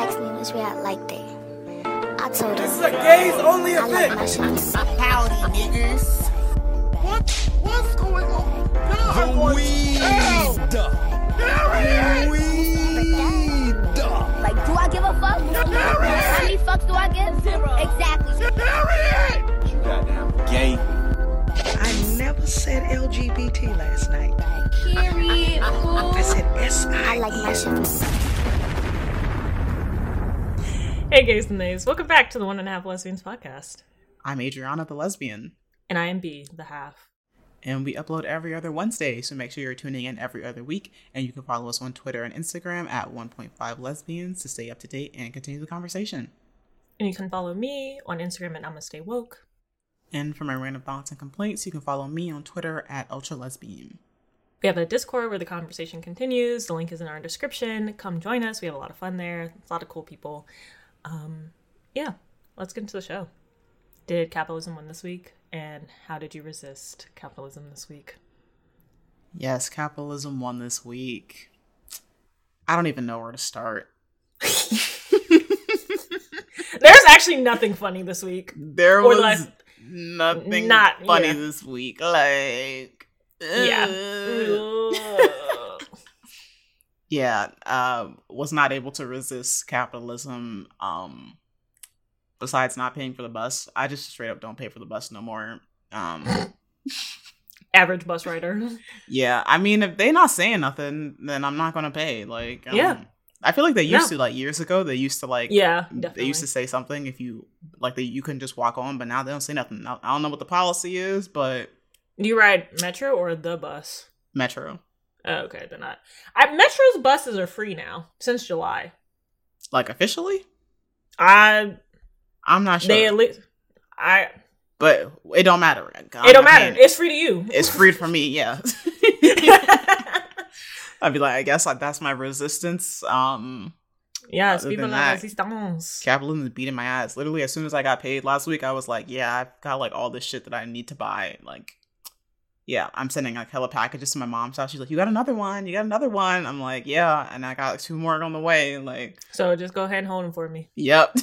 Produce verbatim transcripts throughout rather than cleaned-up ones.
asked me which way I liked it. I told her, This is a gays only I like my event. shit. Howdy, niggas. What? What's going on? Y'all are going to hell. Period. Like, do I give a fuck? How many fucks do I give? Zero. Exactly. Period. You goddamn gay. I never said L G B T last night. Period. I said S I I like my N. shit. Hey, gays and nays. Welcome back to the One and a Half Lesbians podcast. I'm Adriana the Lesbian, And I am B, the half. and we upload every other Wednesday, so make sure you're tuning in every other week, and you can follow us on Twitter and Instagram at one point five lesbians to stay up to date and continue the conversation. And you can follow me on Instagram at I'ma Stay Woke. And for my random thoughts and complaints, you can follow me on Twitter at ultralesbian. We have a Discord where the conversation continues. The link is in our description. Come join us. We have a lot of fun there. It's a lot of cool people. Um, yeah, let's get into the show. Did capitalism win this week? And how did you resist capitalism this week? Yes, capitalism won this week. I don't even know where to start. There's actually nothing funny this week. There Or was less- nothing not- funny yeah. this week. Like, Yeah. ugh. yeah, uh, was not able to resist capitalism. Um, besides not paying for the bus, I just straight up don't pay for the bus no more. Um, Average bus rider. yeah, I mean, if they not saying nothing, then I'm not gonna pay. Like, um, Yeah. I feel like they used No. to, like years ago, they used to like, Yeah, they definitely. used to say something if you like they you couldn't just walk on, but now they don't say nothing. I I don't know what the policy is, but Do you ride Metro or the bus? Metro, Oh, okay, they're not. I, Metro's buses are free now since July. like officially, I I'm not sure. they at least I But it don't matter. I'm it don't not matter. paying. It's free to you. It's free for me. Yeah. I'd be like, I guess like that's my resistance. Um, Yes, Other people than like that, resistance. capitalism is beating my ass. Literally, as soon as I got paid last week, I was like, yeah, I've got like all this shit that I need to buy. Like, yeah, I'm sending like hella packages to my mom's house. She's like, you got another one? You got another one? I'm like, yeah, and I got like, two more on the way. Like, So just go ahead and hold them for me. yep.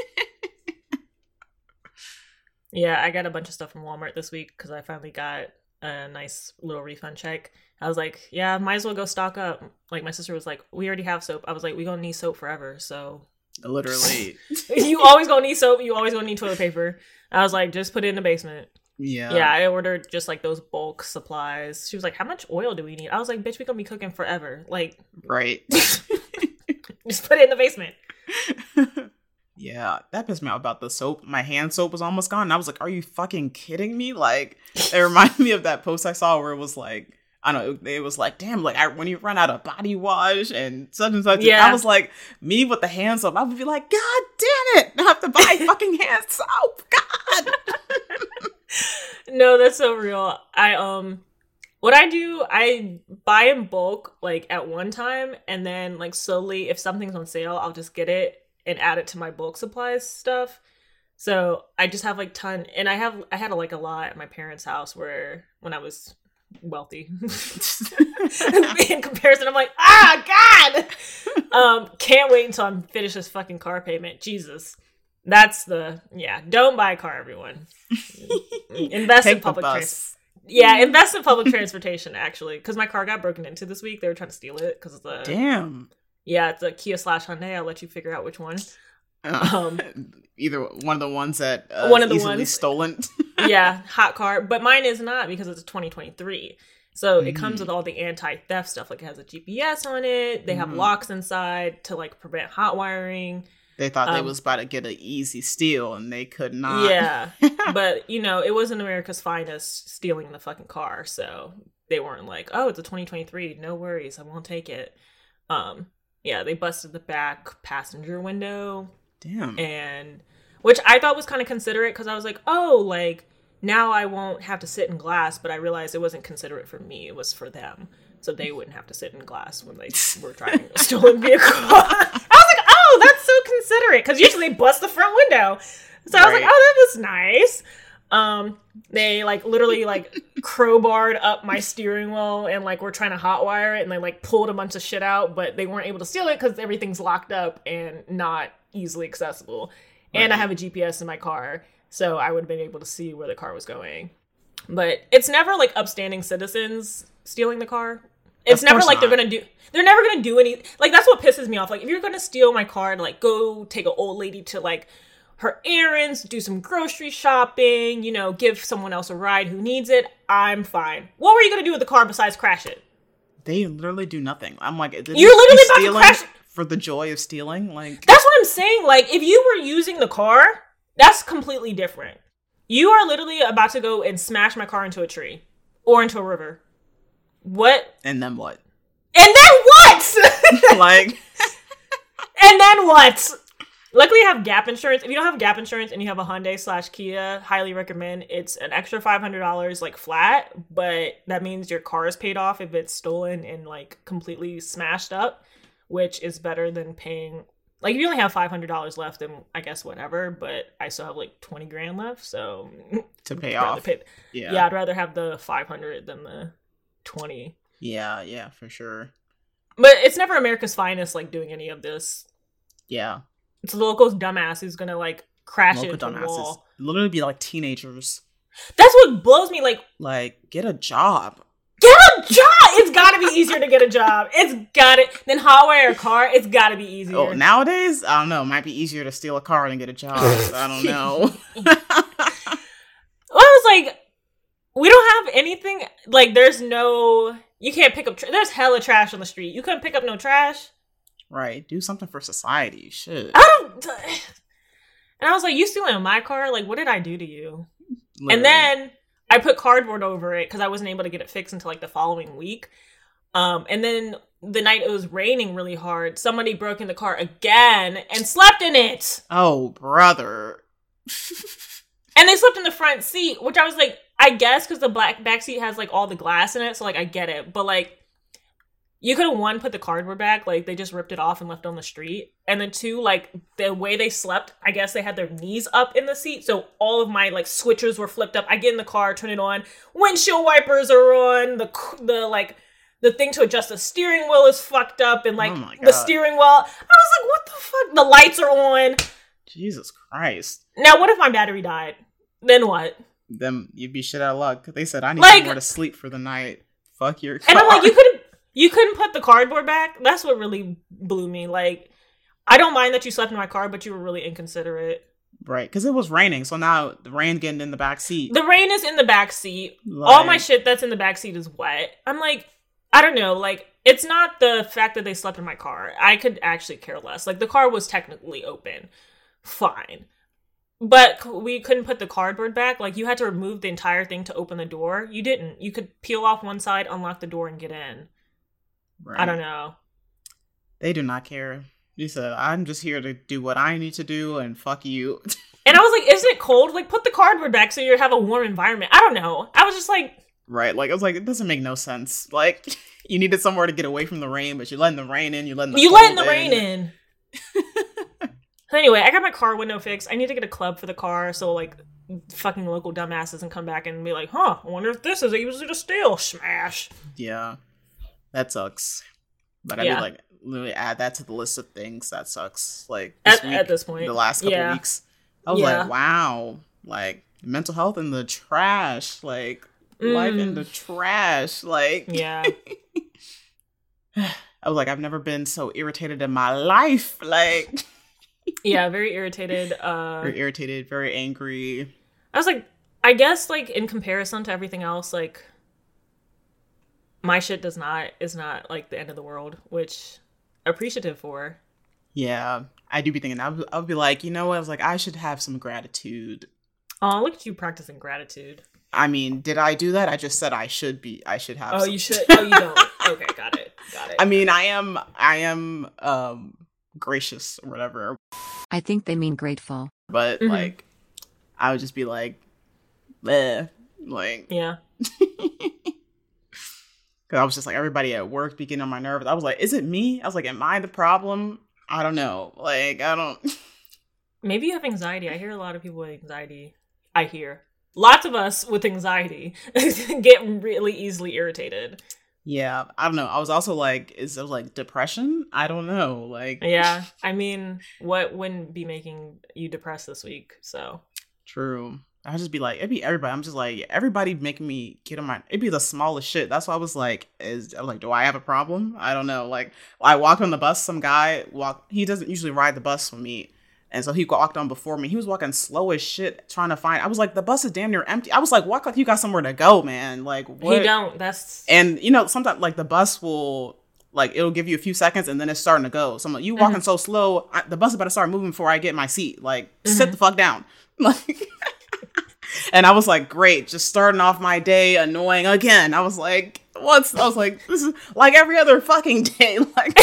Yeah, I got a bunch of stuff from Walmart this week because I finally got a nice little refund check. I was like, yeah, might as well go stock up. Like my sister was like, we already have soap. I was like, we gonna need soap forever. So Literally. you always gonna need soap. You always gonna need toilet paper. I was like, just put it in the basement. Yeah. Yeah, I ordered just like those bulk supplies. She was like, how much oil do we need? I was like, bitch, we gonna be cooking forever. Like, Right. just put it in the basement. Yeah, that pissed me off about the soap. My hand soap was almost gone. And I was like, are you fucking kidding me? Like, it reminded me of that post I saw where it was like, I don't know, it was like, damn, like, I, when you run out of body wash and such and such. Yeah. I was like, me with the hand soap, I would be like, God damn it, I have to buy fucking hand soap. God. No, that's so real. I, um, what I do, I buy in bulk, like, at one time, and then, like, slowly, if something's on sale, I'll just get it and add it to my bulk supplies stuff. So I just have like ton, and I have I had a, like a lot at my parents' house where when I was wealthy. In comparison, I'm like, ah, God, um, can't wait until I'm finished this fucking car payment. Jesus, that's the yeah. Don't buy a car, everyone. Invest Take in public the transportation. bus. Yeah, invest in public transportation actually, because my car got broken into this week. They were trying to steal it because of the Damn. yeah, it's a Kia slash Hyundai. I'll let you figure out which one. Uh, Um, either one of the ones that uh, One of the easily ones. stolen. Yeah, hot car. But mine is not because it's a twenty twenty-three. So it comes Mm. with all the anti-theft stuff. Like it has a G P S on it. They have Mm. locks inside to like prevent hot wiring. They thought they Um, was about to get an easy steal, and they could not. Yeah. But, you know, it wasn't America's finest stealing the fucking car. So they weren't like, oh, it's a twenty twenty-three. No worries. I won't take it. Um, yeah, they busted the back passenger window. Damn. And which I thought was kind of considerate because I was like, oh, like now I won't have to sit in glass. But I realized it wasn't considerate for me. It was for them. So they wouldn't have to sit in glass when they were driving a stolen vehicle. I was like, oh, that's so considerate. Because usually they bust the front window. So I was like, Right. oh, that was nice. Um, they like literally like crowbarred up my steering wheel and like were trying to hotwire it, and they like pulled a bunch of shit out, but they weren't able to steal it because everything's locked up and not easily accessible. Right. And I have a G P S in my car, so I would have been able to see where the car was going. But it's never like upstanding citizens stealing the car. It's never like not. they're gonna do. They're never gonna do any. Like that's what pisses me off. Like if you're gonna steal my car and like go take an old lady to like her errands, do some grocery shopping, you know, give someone else a ride who needs it, I'm fine. What were you gonna do with the car besides crash it? They literally do nothing. I'm like, you're literally about to crash for the joy of stealing. Like that's what I'm saying. Like if you were using the car, that's completely different. You are literally about to go and smash my car into a tree or into a river. What? And then what? And then what? Like, and then what? Luckily, I have Gap insurance. If you don't have Gap insurance and you have a Hyundai slash Kia, highly recommend. It's an extra five hundred dollars like flat, but that means your car is paid off if it's stolen and like completely smashed up, which is better than paying. Like if you only have five hundred dollars left, then I guess whatever. But I still have like twenty grand left, so to pay off. Pay, yeah, yeah, I'd rather have the five hundred than the twenty. Yeah, yeah, for sure. But it's never America's Finest like doing any of this. Yeah. It's the local dumbass who's gonna like crash local it into the wall. Literally be like teenagers. That's what blows me. Like, like get a job. Get a job. It's gotta be easier to get a job. It's gotta then hotwire a car. It's gotta be easier. Oh, nowadays, I don't know. It might be easier to steal a car than get a job. I don't know. Well, I was like, we don't have anything. Like, there's no. You can't pick up. Tra- there's hella trash on the street. You couldn't pick up no trash. Right. Do something for society. Shit. I don't. And I was like, you stealing my car? Like, what did I do to you? Literally. And then I put cardboard over it because I wasn't able to get it fixed until like the following week. Um, and then the night it was raining really hard, somebody broke in the car again and slept in it. Oh, brother. And they slept in the front seat, which I was like, I guess because the black back seat has like all the glass in it, so like I get it. But like, you could have one put the cardboard back, like they just ripped it off and left it on the street. And then two, like the way they slept, I guess they had their knees up in the seat, so all of my like switchers were flipped up. I get in the car, turn it on, windshield wipers are on, the the like the thing to adjust the steering wheel is fucked up, and like oh the steering wheel, I was like, what the fuck? The lights are on. Jesus Christ. Now, what if my battery died? Then what? Then you'd be shit out of luck. They said I need like, somewhere to sleep for the night. Fuck your car. And I'm like, you couldn't. You couldn't put the cardboard back? That's what really blew me. Like, I don't mind that you slept in my car, but you were really inconsiderate. Right, because it was raining, so now the rain getting in the back seat. The rain is in the back seat. Like, all my shit that's in the back seat is wet. I'm like, I don't know. Like, it's not the fact that they slept in my car. I could actually care less. Like, the car was technically open. Fine. But we couldn't put the cardboard back. Like, you had to remove the entire thing to open the door. You didn't. You could peel off one side, unlock the door, and get in. Right. I don't know. They do not care. You said, I'm just here to do what I need to do and fuck you. And I was like, isn't it cold? Like, put the cardboard back so you have a warm environment. I don't know. I was just like... Right, like, I was like, it doesn't make no sense. Like, you needed somewhere to get away from the rain, but you're letting the rain in, you're letting the You letting the in. rain in. So anyway, I got my car window fixed. I need to get a club for the car so, like, fucking local dumbass doesn't come back and be like, huh, I wonder if this is easy to steal. Smash. Yeah. That sucks. But I yeah. mean, like, literally add that to the list of things. That sucks. Like, this at, week, at this point. The last couple yeah. weeks. I was yeah. like, wow. Like, mental health in the trash. Like, mm. life in the trash. Like, yeah. I was like, I've never been so irritated in my life. Like, yeah, very irritated. Uh, very irritated, very angry. I was like, I guess, like, in comparison to everything else, like, my shit does not, is not, like, the end of the world, which appreciative for. Yeah, I do be thinking, I would, I would be like, you know what, I was like, I should have some gratitude. Oh, look at you practicing gratitude. I mean, did I do that? I just said I should be, I should have Oh, some. you should, oh, you don't. Okay, got it, got it. I mean, I am, I am, um, gracious or whatever. I think they mean grateful. But, mm-hmm. like, I would just be like, bleh, like. Yeah. Because I was just like, everybody at work be getting on my nerves. I was like, is it me? I was like, am I the problem? I don't know. Like, I don't. Maybe you have anxiety. I hear a lot of people with anxiety. I hear. lots of us with anxiety get really easily irritated. Yeah, I don't know. I was also like, is it like depression? I don't know. Like, yeah, I mean, what wouldn't be making you depressed this week? So true. I'd just be like, it'd be everybody. I'm just like, everybody making me get on my, it'd be the smallest shit. That's why I was like, is, I was like, do I have a problem? I don't know. Like, I walked on the bus, some guy walked, he doesn't usually ride the bus with me. And so he walked on before me. He was walking slow as shit, trying to find. I was like, the bus is damn near empty. I was like, walk like you got somewhere to go, man. Like, what? He don't. That's and you know, sometimes like the bus will like it'll give you a few seconds and then it's starting to go. So I'm like, you walking mm-hmm. so slow, I, the bus is about to start moving before I get in my seat. Like, mm-hmm. sit the fuck down. Like, and I was like, great, just starting off my day annoying again. I was like, what's? I was like, this is like every other fucking day. Like.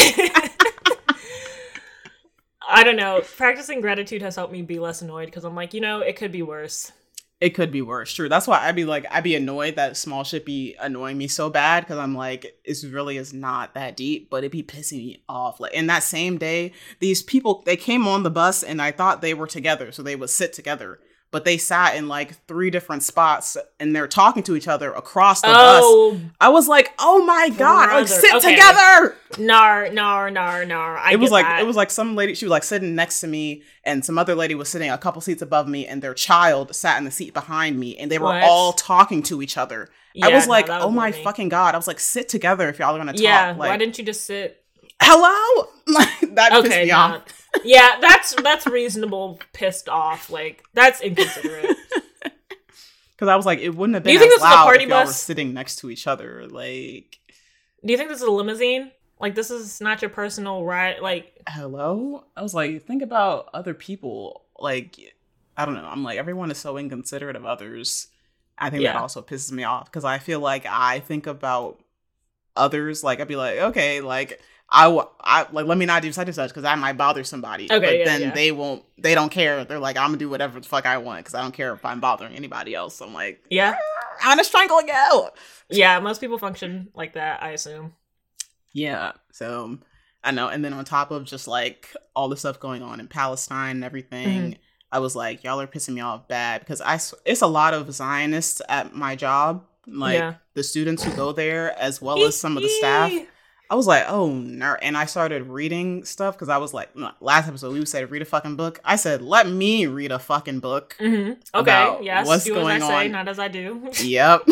I don't know. Practicing gratitude has helped me be less annoyed because I'm like, you know, it could be worse. It could be worse. True. That's why I'd be like, I'd be annoyed that small shit be annoying me so bad because I'm like, it really is not that deep, but it be pissing me off. Like in that same day, these people, they came on the bus and I thought they were together, so they would sit together. But they sat in like three different spots and they're talking to each other across the oh, bus. I was like, oh my God, brother. like sit okay. together. Nar, nar, nar, nar. I it was get like, that. it was like some lady, she was like sitting next to me and some other lady was sitting a couple seats above me and their child sat in the seat behind me and they were what? all talking to each other. Yeah, I was no, like, was oh my funny. fucking God. I was like, sit together if y'all are going to talk. Yeah, like, why didn't you just sit? Hello? That okay, pissed me nah. off. Yeah, that's that's reasonable. Pissed off, like that's inconsiderate. Because I was like, it wouldn't have been Do you think as this is a loud party if y'all bus? were sitting next to each other. Like, do you think this is a limousine? Like, this is not your personal ride. Like, hello? I was like, think about other people. Like, I don't know. I'm like, everyone is so inconsiderate of others. I think yeah. that also pisses me off because I feel like I think about others. Like, I'd be like, okay, like. I, I like let me not do such and such because I might bother somebody. Okay, but yeah, then yeah. they won't. They don't care. They're like, I'm gonna do whatever the fuck I want because I don't care if I'm bothering anybody else. I'm like, yeah, I'm gonna strangle you. Yeah, most people function like that, I assume. Yeah. So I know. And then on top of just like all the stuff going on in Palestine and everything, mm-hmm. I was like, y'all are pissing me off bad because I it's a lot of Zionists at my job, like yeah. the students who go there as well as some of the staff. I was like, oh, no. And I started reading stuff because I was like, last episode, we said, read a fucking book. I said, let me read a fucking book. Mm-hmm. Okay, yes. What's do going as I say, on. not as I do. Yep.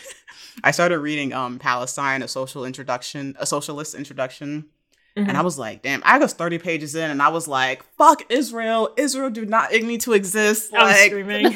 I started reading um Palestine, a social introduction, a socialist introduction. Mm-hmm. And I was like, damn, I was thirty pages in and I was like, fuck Israel. Israel do not need to exist. I was like, screaming.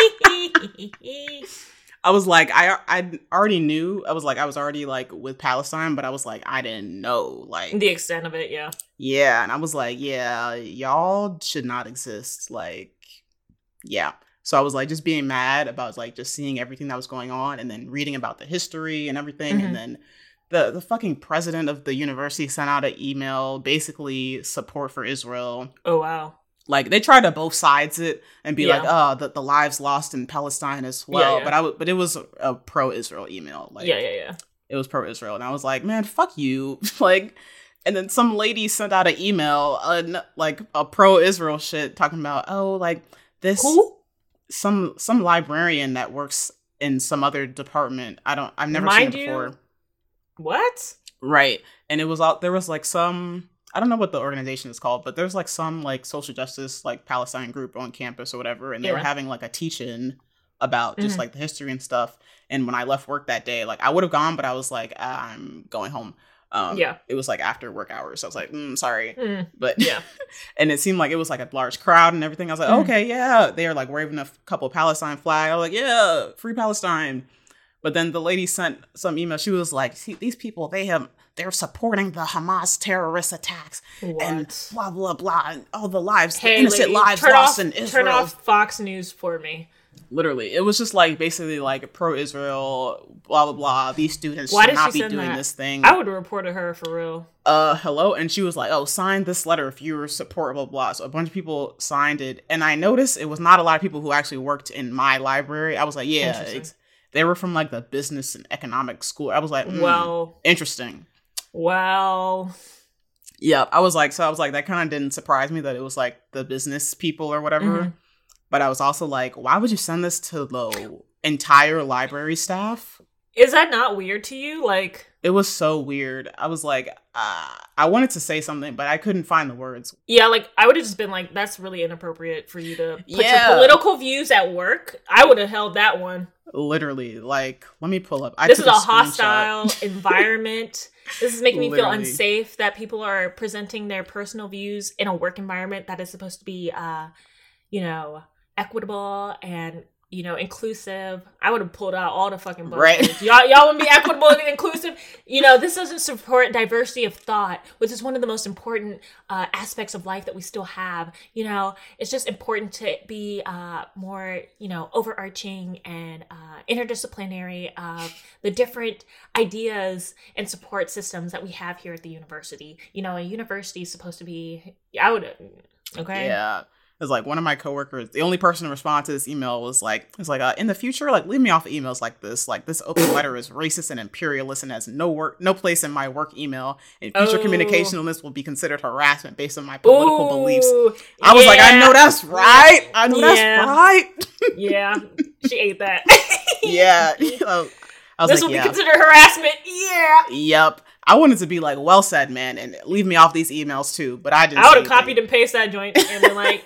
I was like, I I already knew. I was like, I was already like with Palestine, but I was like, I didn't know like the extent of it. Yeah. Yeah. And I was like, yeah, y'all should not exist. Like, yeah. So I was like, just being mad about like just seeing everything that was going on and then reading about the history and everything. Mm-hmm. And then the, the fucking president of the university sent out an email, basically support for Israel. Oh, wow. Like they tried to both sides it and be yeah. like, oh, the, the lives lost in Palestine as well. Yeah, yeah. But I w- but it was a, a pro-Israel email. Like, yeah, yeah, yeah. It was pro-Israel. And I was like, man, fuck you. Like, and then some lady sent out an email, uh, like a pro-Israel shit talking about, oh, like this, Who? some some librarian that works in some other department. I don't, I've never Mind seen it you? before. What? Right. And it was all, there was like some, I don't know what the organization is called, but there's like some like social justice, like Palestine group on campus or whatever. And they yeah. were having like a teach-in about just mm-hmm. like the history and stuff. And when I left work that day, like I would have gone, but I was like, ah, I'm going home. Um, yeah. It was like after work hours. So I was like, mm, sorry. Mm. But yeah. And it seemed like it was like a large crowd and everything. I was like, mm. okay, yeah. They were like waving a couple of Palestine flags. I was like, yeah, free Palestine. But then the lady sent some email. She was like, see, these people, they have, they're supporting the Hamas terrorist attacks what? and blah, blah, blah. And all the lives, hey, the innocent lady, lives turn lost off, in Israel. Turn off Fox News for me. Literally. It was just like basically like pro-Israel, blah, blah, blah. These students Why should did not she be send doing that? this thing. I would have reported her for real. Uh, hello? And she was like, oh, sign this letter if you support, blah, blah. So a bunch of people signed it. And I noticed it was not a lot of people who actually worked in my library. I was like, yeah, it's, they were from like the business and economic school. I was like, mm, well, interesting. Well, yeah, I was like, so I was like, that kind of didn't surprise me that it was like the business people or whatever. Mm-hmm. But I was also like, why would you send this to the entire library staff? Is that not weird to you? Like, it was so weird. I was like, uh, I wanted to say something, but I couldn't find the words. Yeah, like, I would have just been like, that's really inappropriate for you to put Yeah. your political views at work. I would have held that one. Literally, like, let me pull up. I This is took a, screenshot. hostile environment. This is making me feel Literally. unsafe that people are presenting their personal views in a work environment that is supposed to be, uh, you know, equitable and, you know, inclusive. I would have pulled out all the fucking bullshit. Right. Y'all, y'all wouldn't be equitable and inclusive. You know, this doesn't support diversity of thought, which is one of the most important uh, aspects of life that we still have. You know, it's just important to be uh, more, you know, overarching and uh, interdisciplinary of the different ideas and support systems that we have here at the university. You know, a university is supposed to be, I would, okay? Yeah. It's like one of my coworkers, the only person to respond to this email was like, it's like, uh, in the future, like, leave me off emails like this. Like, this open letter is racist and imperialist and has no work, no place in my work email. And future Oh. communication on this will be considered harassment based on my political Ooh, beliefs. I was like, I yeah. know that's right. I know Yeah. that's right. Yeah, she ate that. Yeah. You know, I was This like, will yeah. be considered harassment. Yeah. Yep. I wanted to be like, well said, man, and leave me off these emails too, but I didn't. I would say have copied anything. and pasted that joint and been like,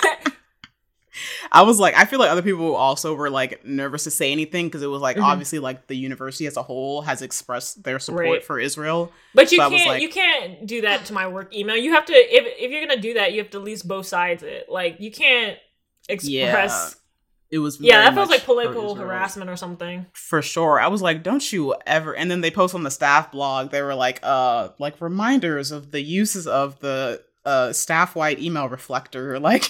I was like, I feel like other people also were like nervous to say anything because it was like Mhm. obviously like the university as a whole has expressed their support Right. for Israel. but you So I was can't, like- you can't do that to my work email. You have to, if if you're gonna do that, you have to at least both sides it. Like, you can't express. Yeah, It was Yeah, very that feels much like political for Israel. harassment or something. For sure. I was like, don't you ever. And then they post on the staff blog, they were like, uh, like reminders of the uses of the uh staff-wide email reflector. Like,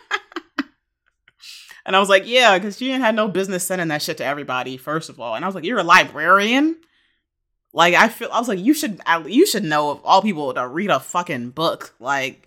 and I was like, yeah, because she had no business sending that shit to everybody, first of all. And I was like, you're a librarian? Like, I feel, I was like, you should, you should know of all people to read a fucking book. Like,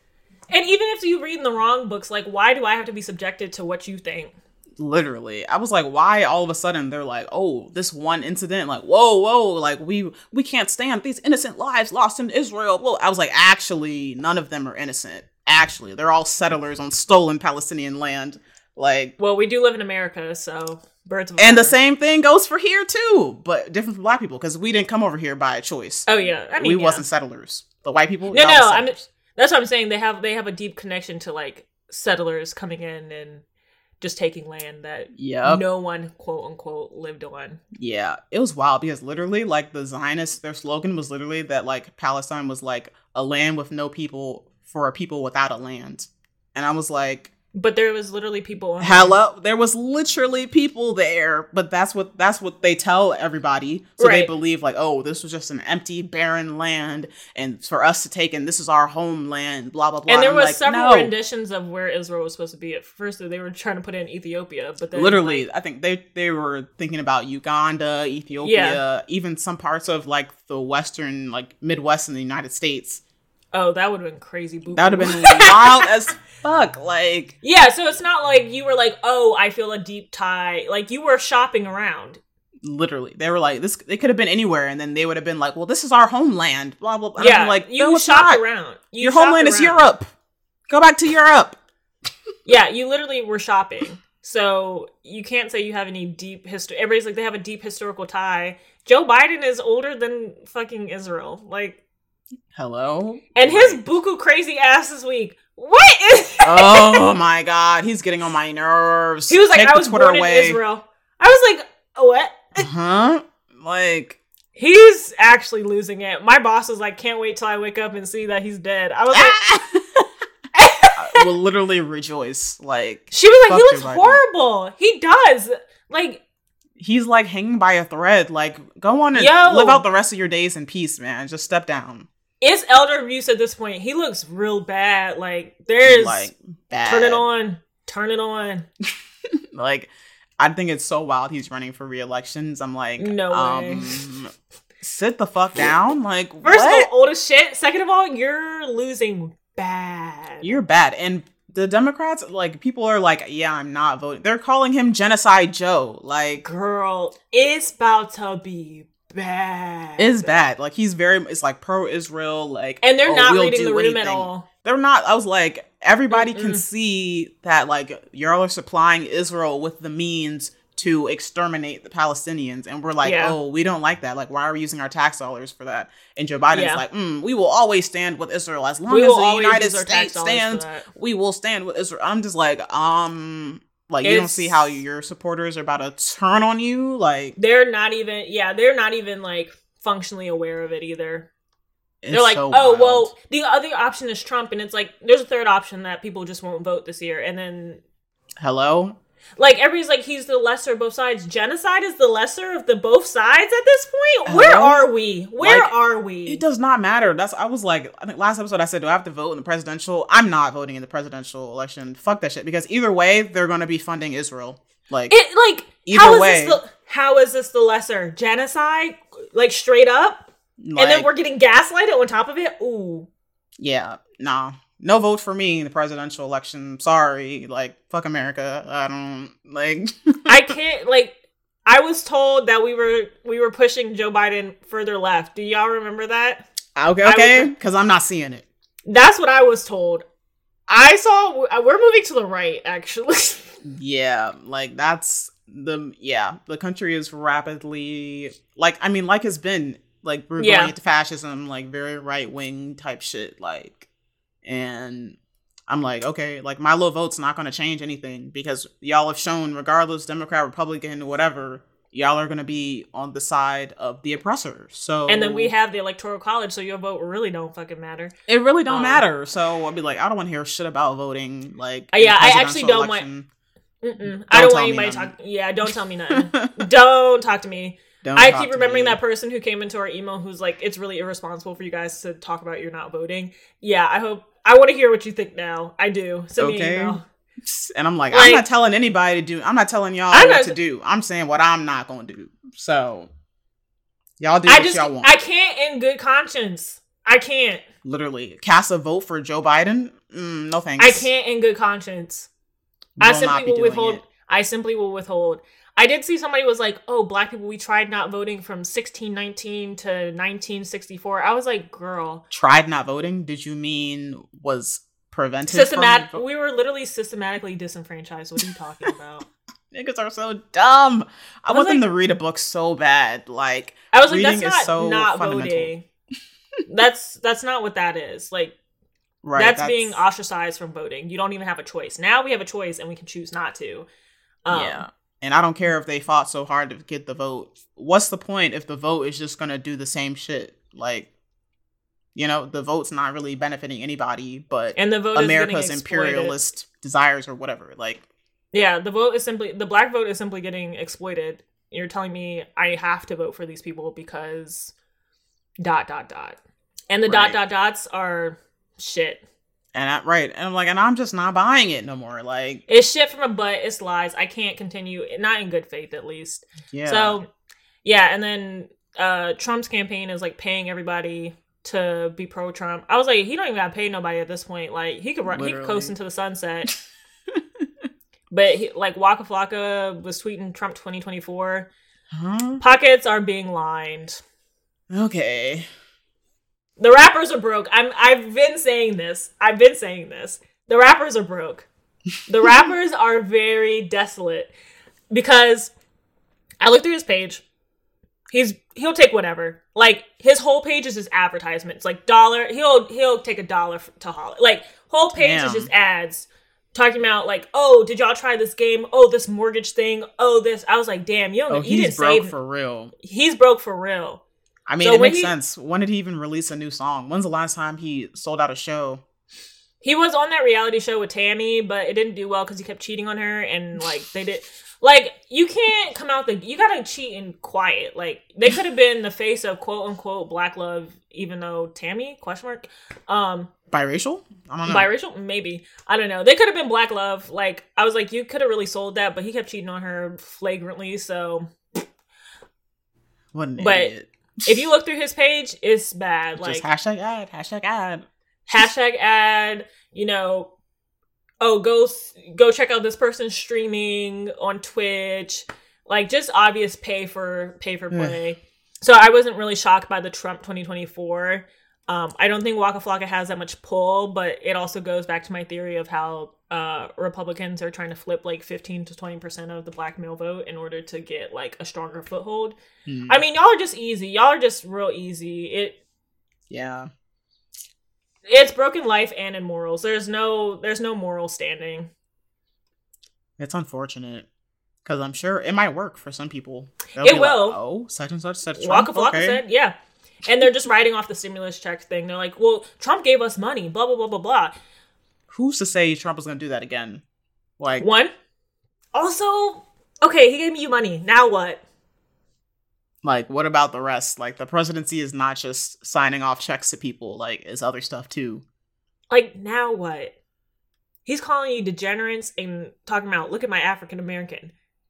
And even if you read in the wrong books, like, why do I have to be subjected to what you think? literally. I was like, why all of a sudden they're like, oh, this one incident, like, whoa, whoa, like, we we can't stand these innocent lives lost in Israel. Well, I was like, actually, none of them are innocent. Actually, they're all settlers on stolen Palestinian land. Like, Well, we do live in America, so birds of a and the feather. same thing goes for here too, but different from black people because we didn't come over here by choice. Oh yeah, I mean, we yeah. wasn't settlers. The white people. No, y'all no, was I'm. settlers. That's what I'm saying. They have they have a deep connection to like settlers coming in and just taking land that Yep. no one quote unquote lived on. Yeah, it was wild because literally, like, the Zionists, their slogan was literally that, like, Palestine was like a land with no people for a people without a land. And I was like, But there was literally people on hello, there was literally people there, but that's what that's what they tell everybody. So they Right. believe like, oh, this was just an empty, barren land, and for us to take, and this is our homeland, blah blah blah. And there I'm was like, several no. renditions of where Israel was supposed to be. At first, they were trying to put it in Ethiopia, but then Literally, like, I think they they were thinking about Uganda, Ethiopia, even some parts of like the western, like Midwest in the United States. oh, that would have been crazy. Boo-boo. That would have been wild as fuck. Like, Yeah, so it's not like you were like, oh, I feel a deep tie. Like, you were shopping around. literally, they were like, this. It could have been anywhere, and then they would have been like, well, this is our homeland. Blah blah. blah. And Yeah, I'm like, you no, it's shopped not. around. You Your shopped homeland is around. Europe. Go back to Europe. Yeah, you literally were shopping. So you can't say you have any deep history. Everybody's like, they have a deep historical tie. Joe Biden is older than fucking Israel. Like, Hello. and his buku crazy ass this week. What is? Oh my god, he's getting on my nerves. He was like, Take I the was Twitter born away. in Israel. I was like, what? Huh? Like, He's actually losing it. My boss was like, can't wait till I wake up and see that he's dead. I was like, I will literally rejoice. Like, she was like, fuck he looks Joe Biden. horrible. He does. Like, He's like hanging by a thread. Like, go on and Yo. live out the rest of your days in peace, man. Just step down. it's elder abuse at this point. He looks real bad. Like, there's Like, bad. turn it on, turn it on. Like, I think it's so wild he's running for re-elections. I'm like, No way. um, sit the fuck down. Like, First what? of all, old as shit. Second of all, you're losing bad. You're bad. And the Democrats, like, people are like, yeah, I'm not voting. They're calling him Genocide Joe. Like, Girl, it's about to be bad. It's bad. Like, he's very, it's like pro-Israel, like, and they're oh, not we'll reading the room anything. at all. They're not. I was like, everybody Mm-mm. can see that, like, y'all are supplying Israel with the means to exterminate the Palestinians. And we're like, Yeah. oh, we don't like that. Like, why are we using our tax dollars for that? And Joe Biden's Yeah. like, mm, we will always stand with Israel. As long We as will the always United use our tax States dollars for stands, that. we will stand with Israel. I'm just like, um, like, you don't It's- see how your supporters are about to turn on you? Like, They're not even, yeah, they're not even, like, functionally aware of it either. it's They're like, so oh, wild. well, the other option is Trump. And it's like, there's a third option that people just won't vote this year. And then, Hello? like, everybody's like, he's the lesser of both sides. Genocide is the lesser of the both sides at this point? Where Hello? are we? Where Like, are we? It does not matter. That's I was like, I think last episode I said, do I have to vote in the presidential? I'm not voting in the presidential election. Fuck that shit. Because either way, they're going to be funding Israel. Like, It, like, Either how is way. this the, how is this the lesser? Genocide? Like, straight up? like and then we're getting gaslighted on top of it? Ooh. yeah, nah. No vote for me in the presidential election. Sorry. Like, fuck America. I don't, like... I can't, like, I was told that we were we were pushing Joe Biden further left. Do y'all remember that? okay, I okay. would- Because I'm not seeing it. That's what I was told. I saw, we're moving to the right, actually. Yeah, like, that's the... Yeah, the country is rapidly... Like, I mean, like it's been... Like, we're Yeah. going into fascism, like, very right-wing type shit, like... And I'm like, okay, like, my little vote's not going to change anything because y'all have shown, regardless, Democrat, Republican, whatever, y'all are going to be on the side of the oppressor. So, And then we have the Electoral College, so your vote really don't fucking matter. it really don't um, matter. So I'll be like, I don't want to hear shit about voting. Like, Uh, yeah, in the I actually presidential don't want- election. Mm-mm. I don't tell want me anybody to nothing. talk. Yeah, don't tell me nothing. Don't talk to me. Don't I talk keep to remembering me. that person who came into our email who's like, it's really irresponsible for you guys to talk about you're not voting. Yeah, I hope, I want to hear what you think now. I do. Send me Okay. an email. And I'm like, Like- I'm not telling anybody to do. I'm not telling y'all I'm what not- to do. I'm saying what I'm not going to do. So y'all do I what just, y'all want. I can't in good conscience. I can't. Literally, cast a vote for Joe Biden. Mm, no thanks. I can't in good conscience. I Will not simply be will doing withhold. it. I simply will withhold. I did see somebody was like, "Oh, black people, we tried not voting from sixteen nineteen to nineteen sixty-four." I was like, "Girl, Tried not voting? Did you mean was prevented systematic. from? We were literally systematically disenfranchised. What are you talking about?" Niggas are so dumb. I, I was want them like- to read a book so bad. Like, I was like, reading "That's is not so not fundamental. voting. that's that's not what that is. Like, right? that's, being ostracized from voting. You don't even have a choice. Now we have a choice, and we can choose not to." Um, yeah. And I don't care if they fought so hard to get the vote. What's the point if the vote is just gonna do the same shit? Like, you know, the vote's not really benefiting anybody, but and the vote is America's getting exploited. imperialist desires or whatever. Like, Yeah, the vote is simply the black vote is simply getting exploited. You're telling me I have to vote for these people because dot dot dot. And the Right. dot dot dots are shit. and I, right, and I'm like, and I'm just not buying it no more. Like, It's shit from a butt, it's lies. I can't continue, not in good faith at least. yeah. So yeah, and then uh Trump's campaign is like paying everybody to be pro Trump. I was like, he don't even gotta pay nobody at this point. Like he could run he could Literally. coast into the sunset. But he, like Waka Flocka was tweeting Trump twenty twenty-four. Huh? Pockets are being lined. Okay. The rappers are broke. I'm I've been saying this. I've been saying this. The rappers are broke. The rappers are very desolate because I looked through his page. He's he'll take whatever. Like his whole page is just advertisements. Like dollar. He'll he'll take a dollar f- to holler. Like whole page Damn. is just ads talking about like, oh, did y'all try this game? Oh, this mortgage thing. Oh, this. I was like, damn, you don't. Oh, you he's didn't broke save. for real. He's broke for real. I mean, So it when makes he- sense. When did he even release a new song? When's the last time he sold out a show? He was on that reality show with Tammy, but it didn't do well because he kept cheating on her, and like they did. Like you can't come out the. You gotta cheat in quiet. Like they could have been the face of quote unquote black love, even though Tammy question mark, um, Biracial? I don't know. biracial maybe. I don't know. They could have been black love. Like I was like, you could have really sold that, but he kept cheating on her flagrantly. So What an But- idiot. if you look through his page, it's bad. Like Just hashtag ad, hashtag ad. hashtag ad, you know, oh, go go check out this person streaming on Twitch, like just obvious pay for pay for play. So I wasn't really shocked by the Trump twenty twenty-four. Um, I don't think Waka Flocka has that much pull, but it also goes back to my theory of how uh, Republicans are trying to flip like fifteen to twenty percent of the black male vote in order to get like a stronger foothold. Mm. I mean, y'all are just easy. Y'all are just real easy. It, yeah, it's broken life and in morals. There's no, there's no moral standing. It's unfortunate. Because I'm sure it might work for some people. They'll it will. Like, oh, such and such said Trump. Waka Flocka okay. said, yeah. And they're just writing off the stimulus check thing. They're like, well, Trump gave us money, blah, blah, blah, blah, blah. Who's to say Trump is going to do that again? Like, one. Also, okay, he gave you money. Now what? Like, what about the rest? Like, the presidency is not just signing off checks to people. Like, it's other stuff, too. Like, now what? He's calling you degenerates and talking about, look at my African American.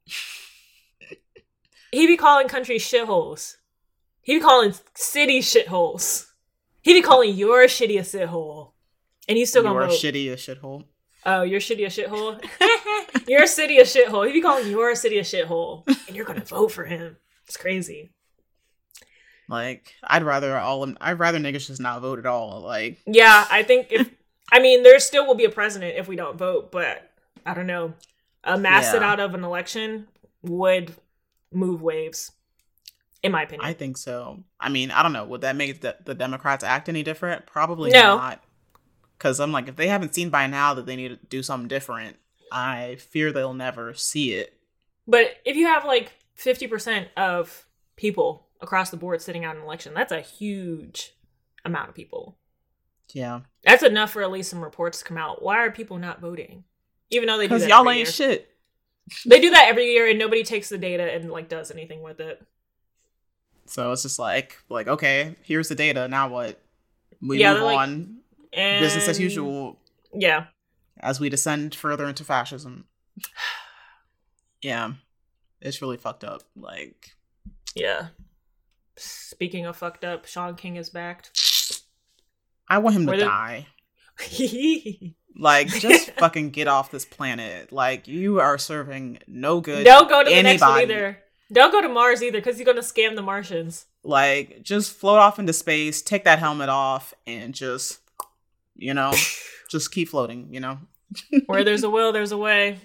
He be calling countries shitholes. He be calling cities shitholes. He be calling your shitty a shithole. And you still gonna your vote. shitty a shithole. Oh, your shitty a shithole? Your city a shithole. He be calling your city a shithole. And you're gonna vote for him. It's crazy. Like, I'd rather all I'd rather niggas just not vote at all. Like, yeah, I think if I mean there still will be a president if we don't vote, but I don't know. A mass sit out of an election would move waves, in my opinion. I think so. I mean, I don't know. Would that make the, the Democrats act any different? Probably no. not. Because I'm like, if they haven't seen by now that they need to do something different, I fear they'll never see it. But if you have like fifty percent of people across the board sitting out an election, that's a huge amount of people. Yeah. That's enough for at least some reports to come out. Why are people not voting? Even though they do that because y'all every ain't year. shit. They do that every year and nobody takes the data and like does anything with it. So it's just like, like okay, here's the data. Now what? We yeah, move like, on. And... Business as usual. Yeah. As we descend further into fascism. Yeah. It's really fucked up. Like. Yeah. Speaking of fucked up, Shaun King is back. I want him Were to there... die. Like, just fucking get off this planet. Like, you are serving no good. Don't go to the anybody. next one either. Don't go to Mars either, because he's going to scam the Martians. Like, just float off into space, take that helmet off, and just, you know, just keep floating, you know? Where there's a will, there's a way.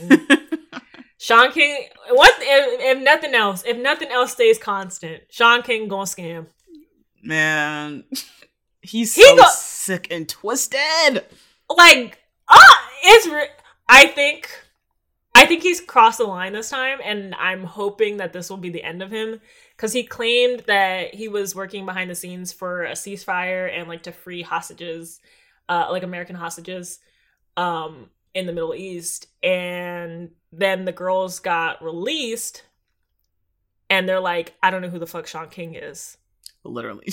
Shaun King, what if, if nothing else, if nothing else stays constant, Shaun King gonna scam. Man, he's he so go- sick and twisted. Like, ah, it's. Re- I think, I think he's crossed the line this time, and I'm hoping that this will be the end of him, because he claimed that he was working behind the scenes for a ceasefire and like to free hostages, uh, like American hostages, um, in the Middle East, and then the girls got released, and they're like, I don't know who the fuck Shaun King is. Literally.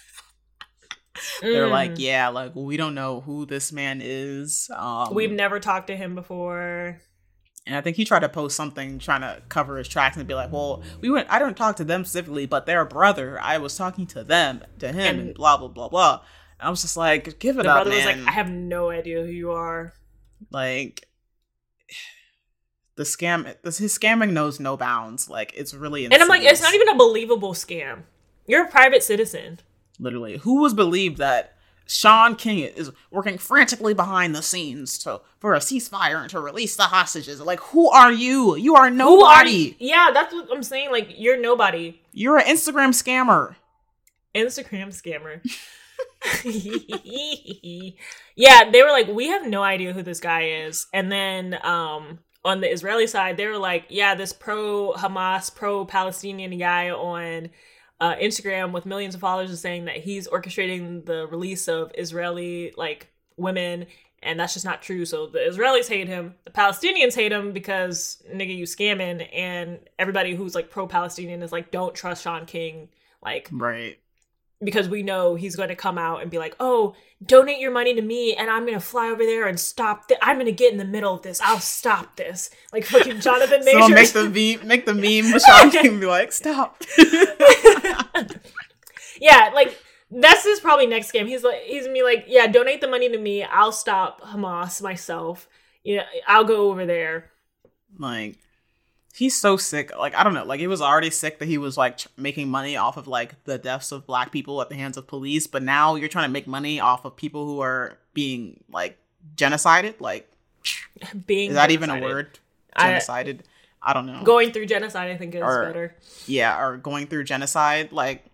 They're Mm. like, yeah, like, we don't know who this man is. Um, We've never talked to him before. And I think he tried to post something trying to cover his tracks and be like, well, we went, I didn't talk to them specifically, but their brother, I was talking to them, to him, and, and blah, blah, blah, blah. And I was just like, give it the up, brother man. was like, I have no idea who you are. Like, the scam, this, his scamming knows no bounds. Like, it's really insane. And I'm like, it's not even a believable scam. You're a private citizen. Literally. Who was believed that Shaun King is working frantically behind the scenes to for a ceasefire and to release the hostages? Like, who are you? You are nobody. Who are you? Yeah, that's what I'm saying. Like, you're nobody. You're an Instagram scammer. Instagram scammer. Yeah, they were like, we have no idea who this guy is. And then um, on the Israeli side, they were like, yeah, this pro-Hamas, pro-Palestinian guy on uh, Instagram with millions of followers is saying that he's orchestrating the release of Israeli, like, women, and that's just not true. So the Israelis hate him, the Palestinians hate him because, nigga, you scamming, and everybody who's, like, pro-Palestinian is like, don't trust Shaun King, like... Right. Because we know he's going to come out and be like, oh, donate your money to me and I'm going to fly over there and stop this. I'm going to get in the middle of this. I'll stop this. Like fucking Jonathan Majors. So make the meme, make the meme with Shaun King be like, stop. Yeah, like that's his probably next scam. He's like, he's going to be like, yeah, donate the money to me. I'll stop Hamas myself. Yeah, I'll go over there. Like, He's so sick. Like, I don't know. Like, it was already sick that he was, like, ch- making money off of, like, the deaths of black people at the hands of police. But now you're trying to make money off of people who are being, like, genocided. Like, being is that genocided. even a word? Genocided? I, I don't know. Going through genocide, I think, is or, better. Yeah, or going through genocide. Like,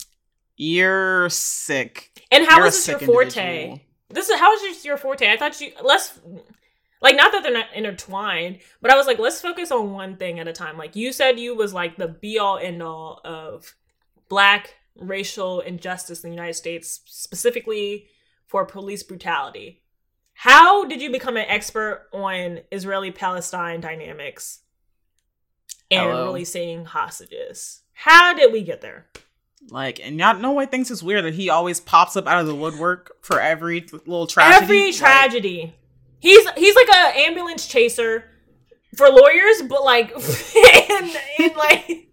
you're sick. And how you're is this your forte? Individual. This is how is this your forte? I thought you let's like not that they're not intertwined, but I was like, let's focus on one thing at a time. Like you said, you was like the be all end all of black racial injustice in the United States, specifically for police brutality. How did you become an expert on Israeli-Palestine dynamics and Hello. releasing hostages? How did we get there? Like, and y'all know why thinks it's weird that he always pops up out of the woodwork for every little tragedy. Every tragedy. Like, he's he's like an ambulance chaser for lawyers, but like, and, and like,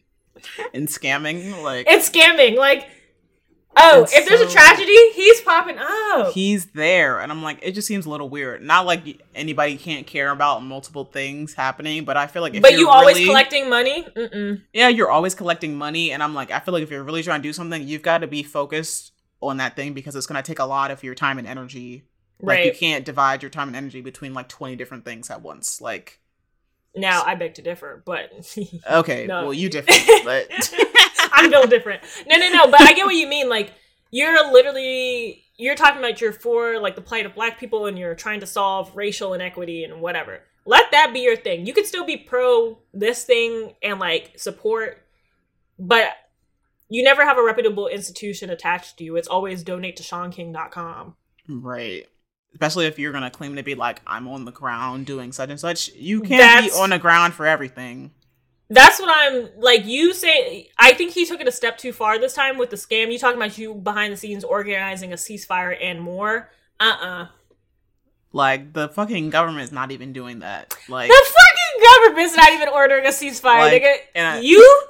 and scamming, like, and scamming, like. Oh, if there's so, a tragedy, he's popping up. He's there, and I'm like, it just seems a little weird. Not like anybody can't care about multiple things happening, but I feel like if but you're you always really, collecting money. Mm-mm. Yeah, you're always collecting money, and I'm like, I feel like if you're really trying to do something, you've got to be focused on that thing because it's going to take a lot of your time and energy. Like Right. you can't divide your time and energy between like twenty different things at once. Like, Now I beg to differ, but okay, no. well you differ, but. I'm built different. No, no, no. But I get what you mean. Like, you're literally, you're talking about you're for, like, the plight of black people and you're trying to solve racial inequity and whatever. Let that be your thing. You could still be pro this thing and, like, support, but you never have a reputable institution attached to you. It's always donate to sean king dot com. Right. Especially if you're going to claim to be, like, I'm on the ground doing such and such. You can't That's- be on the ground for everything. That's what I'm, like, you say, I think he took it a step too far this time with the scam. You talking about you behind the scenes organizing a ceasefire and more. Uh-uh. Like, the fucking government's not even doing that. Like, The fucking government's not even ordering a ceasefire, Like, nigga. and I- You?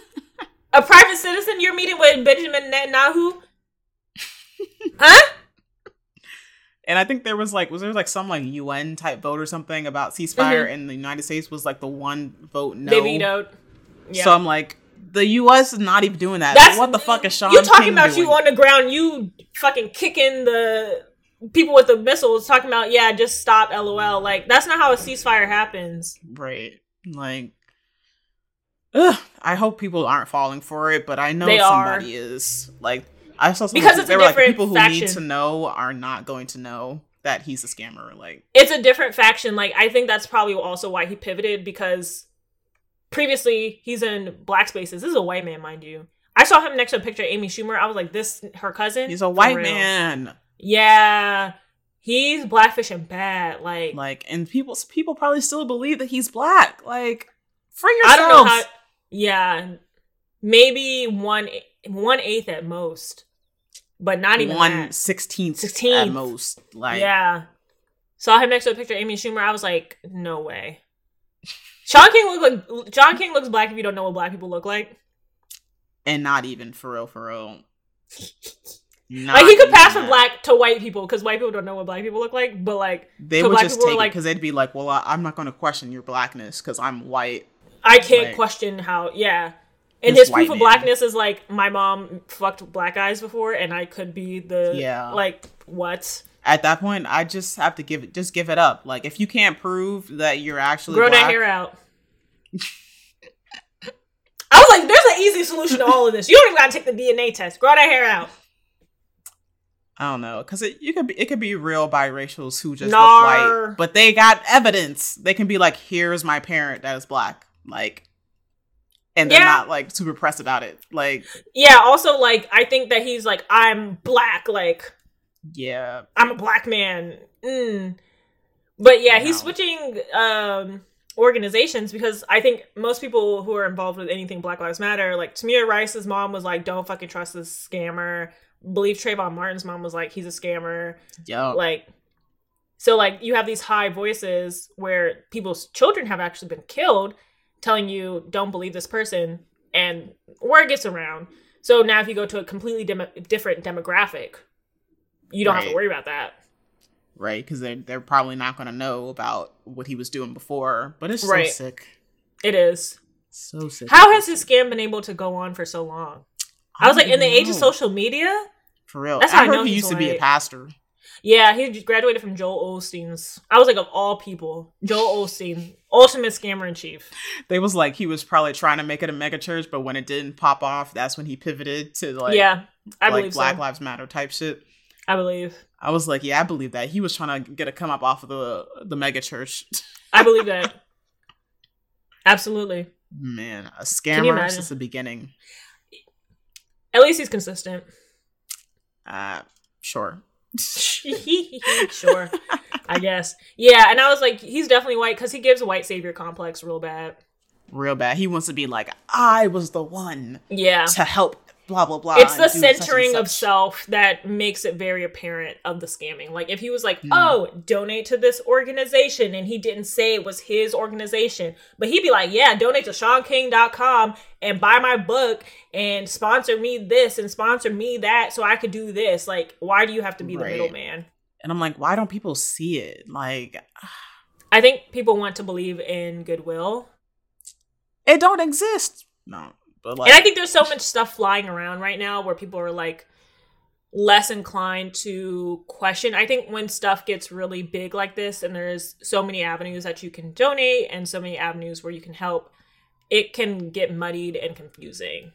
A private citizen? You're meeting with Benjamin Netanyahu? Huh? and I think there was, like, was there, like, some, like, U N type vote or something about ceasefire, Mhm. and the United States was, like, the one vote no. They vetoed. Yeah. So I'm like, the U S is not even doing that. That's, what the fuck is Sean You talking King about doing? you on the ground, you fucking kicking the people with the missiles, talking about, yeah, just stop, LOL. Like, that's not how a ceasefire happens. Right. Like, ugh, I hope people aren't falling for it, but I know They somebody is. Like, I saw some Because it's they a were like, different people who faction. need to know are not going to know that he's a scammer. Like, It's a different faction. Like, I think that's probably also why he pivoted, because previously he's in black spaces. This is a white man, mind you. I saw him next to a picture of Amy Schumer. I was like, this, her cousin? he's a For white real. man. Yeah. He's blackfishing bad. Like, Like, and people people probably still believe that he's black. Like, for I yourselves. don't know how. Yeah. Maybe one, one eighth at most. But not even one that. sixteenth, sixteenth at most. Like, Yeah. Saw him next to a picture of Amy Schumer. I was like, no way. Sean King look like Sean King looks black if you don't know what black people look like. and not even for real, for real. Not Like, he could even pass from that. black to white people because white people don't know what black people look like. But like, They to would black just people, take like, it because they'd be like, well, I, I'm not going to question your blackness because I'm white. I can't like, question how. Yeah, and this his proof white of man. blackness is like, my mom fucked black guys before, and I could be the Yeah. Like, what? At that point, I just have to give it, just give it up. Like, if you can't prove that you're actually Grow black, that hair out. I was like, there's an easy solution to all of this. You don't even gotta take the D N A test. Grow that hair out. I don't know, because it you could be it could be real biracials who just Nar. look white, but they got evidence. They can be like, "Here's my parent that is black," like, and they're Yeah. not like super pressed about it. Like, Yeah, also, like, I think that he's like, I'm black, like, yeah, I'm a black man. Mm. But yeah, he's No. switching um, organizations because I think most people who are involved with anything Black Lives Matter, like Tamir Rice's mom was like, don't fucking trust this scammer. Believe Trayvon Martin's mom was like, he's a scammer. yo, Like, so like you have these high voices where people's children have actually been killed telling you, don't believe this person, and word gets around. So now if you go to a completely dem- different demographic, you don't have to Right. worry about that. right? Because they they're probably not going to know about what he was doing before. But it's so Right. sick. It is. So sick. How has this scam been able to go on for so long? I, I was like, in the age of social media? For real. That's I how I heard know he he's used to be a white. pastor. Yeah, he graduated from Joel Osteen's. I was like, of all people, Joel Osteen, ultimate scammer in chief. They was like, he was probably trying to make it a mega church, but when it didn't pop off, that's when he pivoted to like, yeah, I like believe Black so. Lives Matter type shit. I believe. I was like, yeah, I believe that. He was trying to get a come up off of the the mega church. I believe that. Absolutely. Man, a you scammer imagine? since the beginning. At least he's consistent. Uh, sure. Sure. I guess. Yeah, and I was like, he's definitely white because he gives a white savior complex real bad. Real bad. He wants to be like, I was the one Yeah. to help, blah, blah, blah. It's the and do such and centering of such. self that makes it very apparent of the scamming. Like, if he was like, Hmm. oh, donate to this organization, and he didn't say it was his organization, but he'd be like, yeah, donate to Sean King dot com and buy my book and sponsor me this and sponsor me that so I could do this. Like, why do you have to be the Right. middleman? And I'm like, why don't people see it? Like, I think people want to believe in goodwill. it don't exist. No. But like, And I think there's so much stuff flying around right now where people are like less inclined to question. I think when stuff gets really big like this and there's so many avenues that you can donate and so many avenues where you can help, it can get muddied and confusing.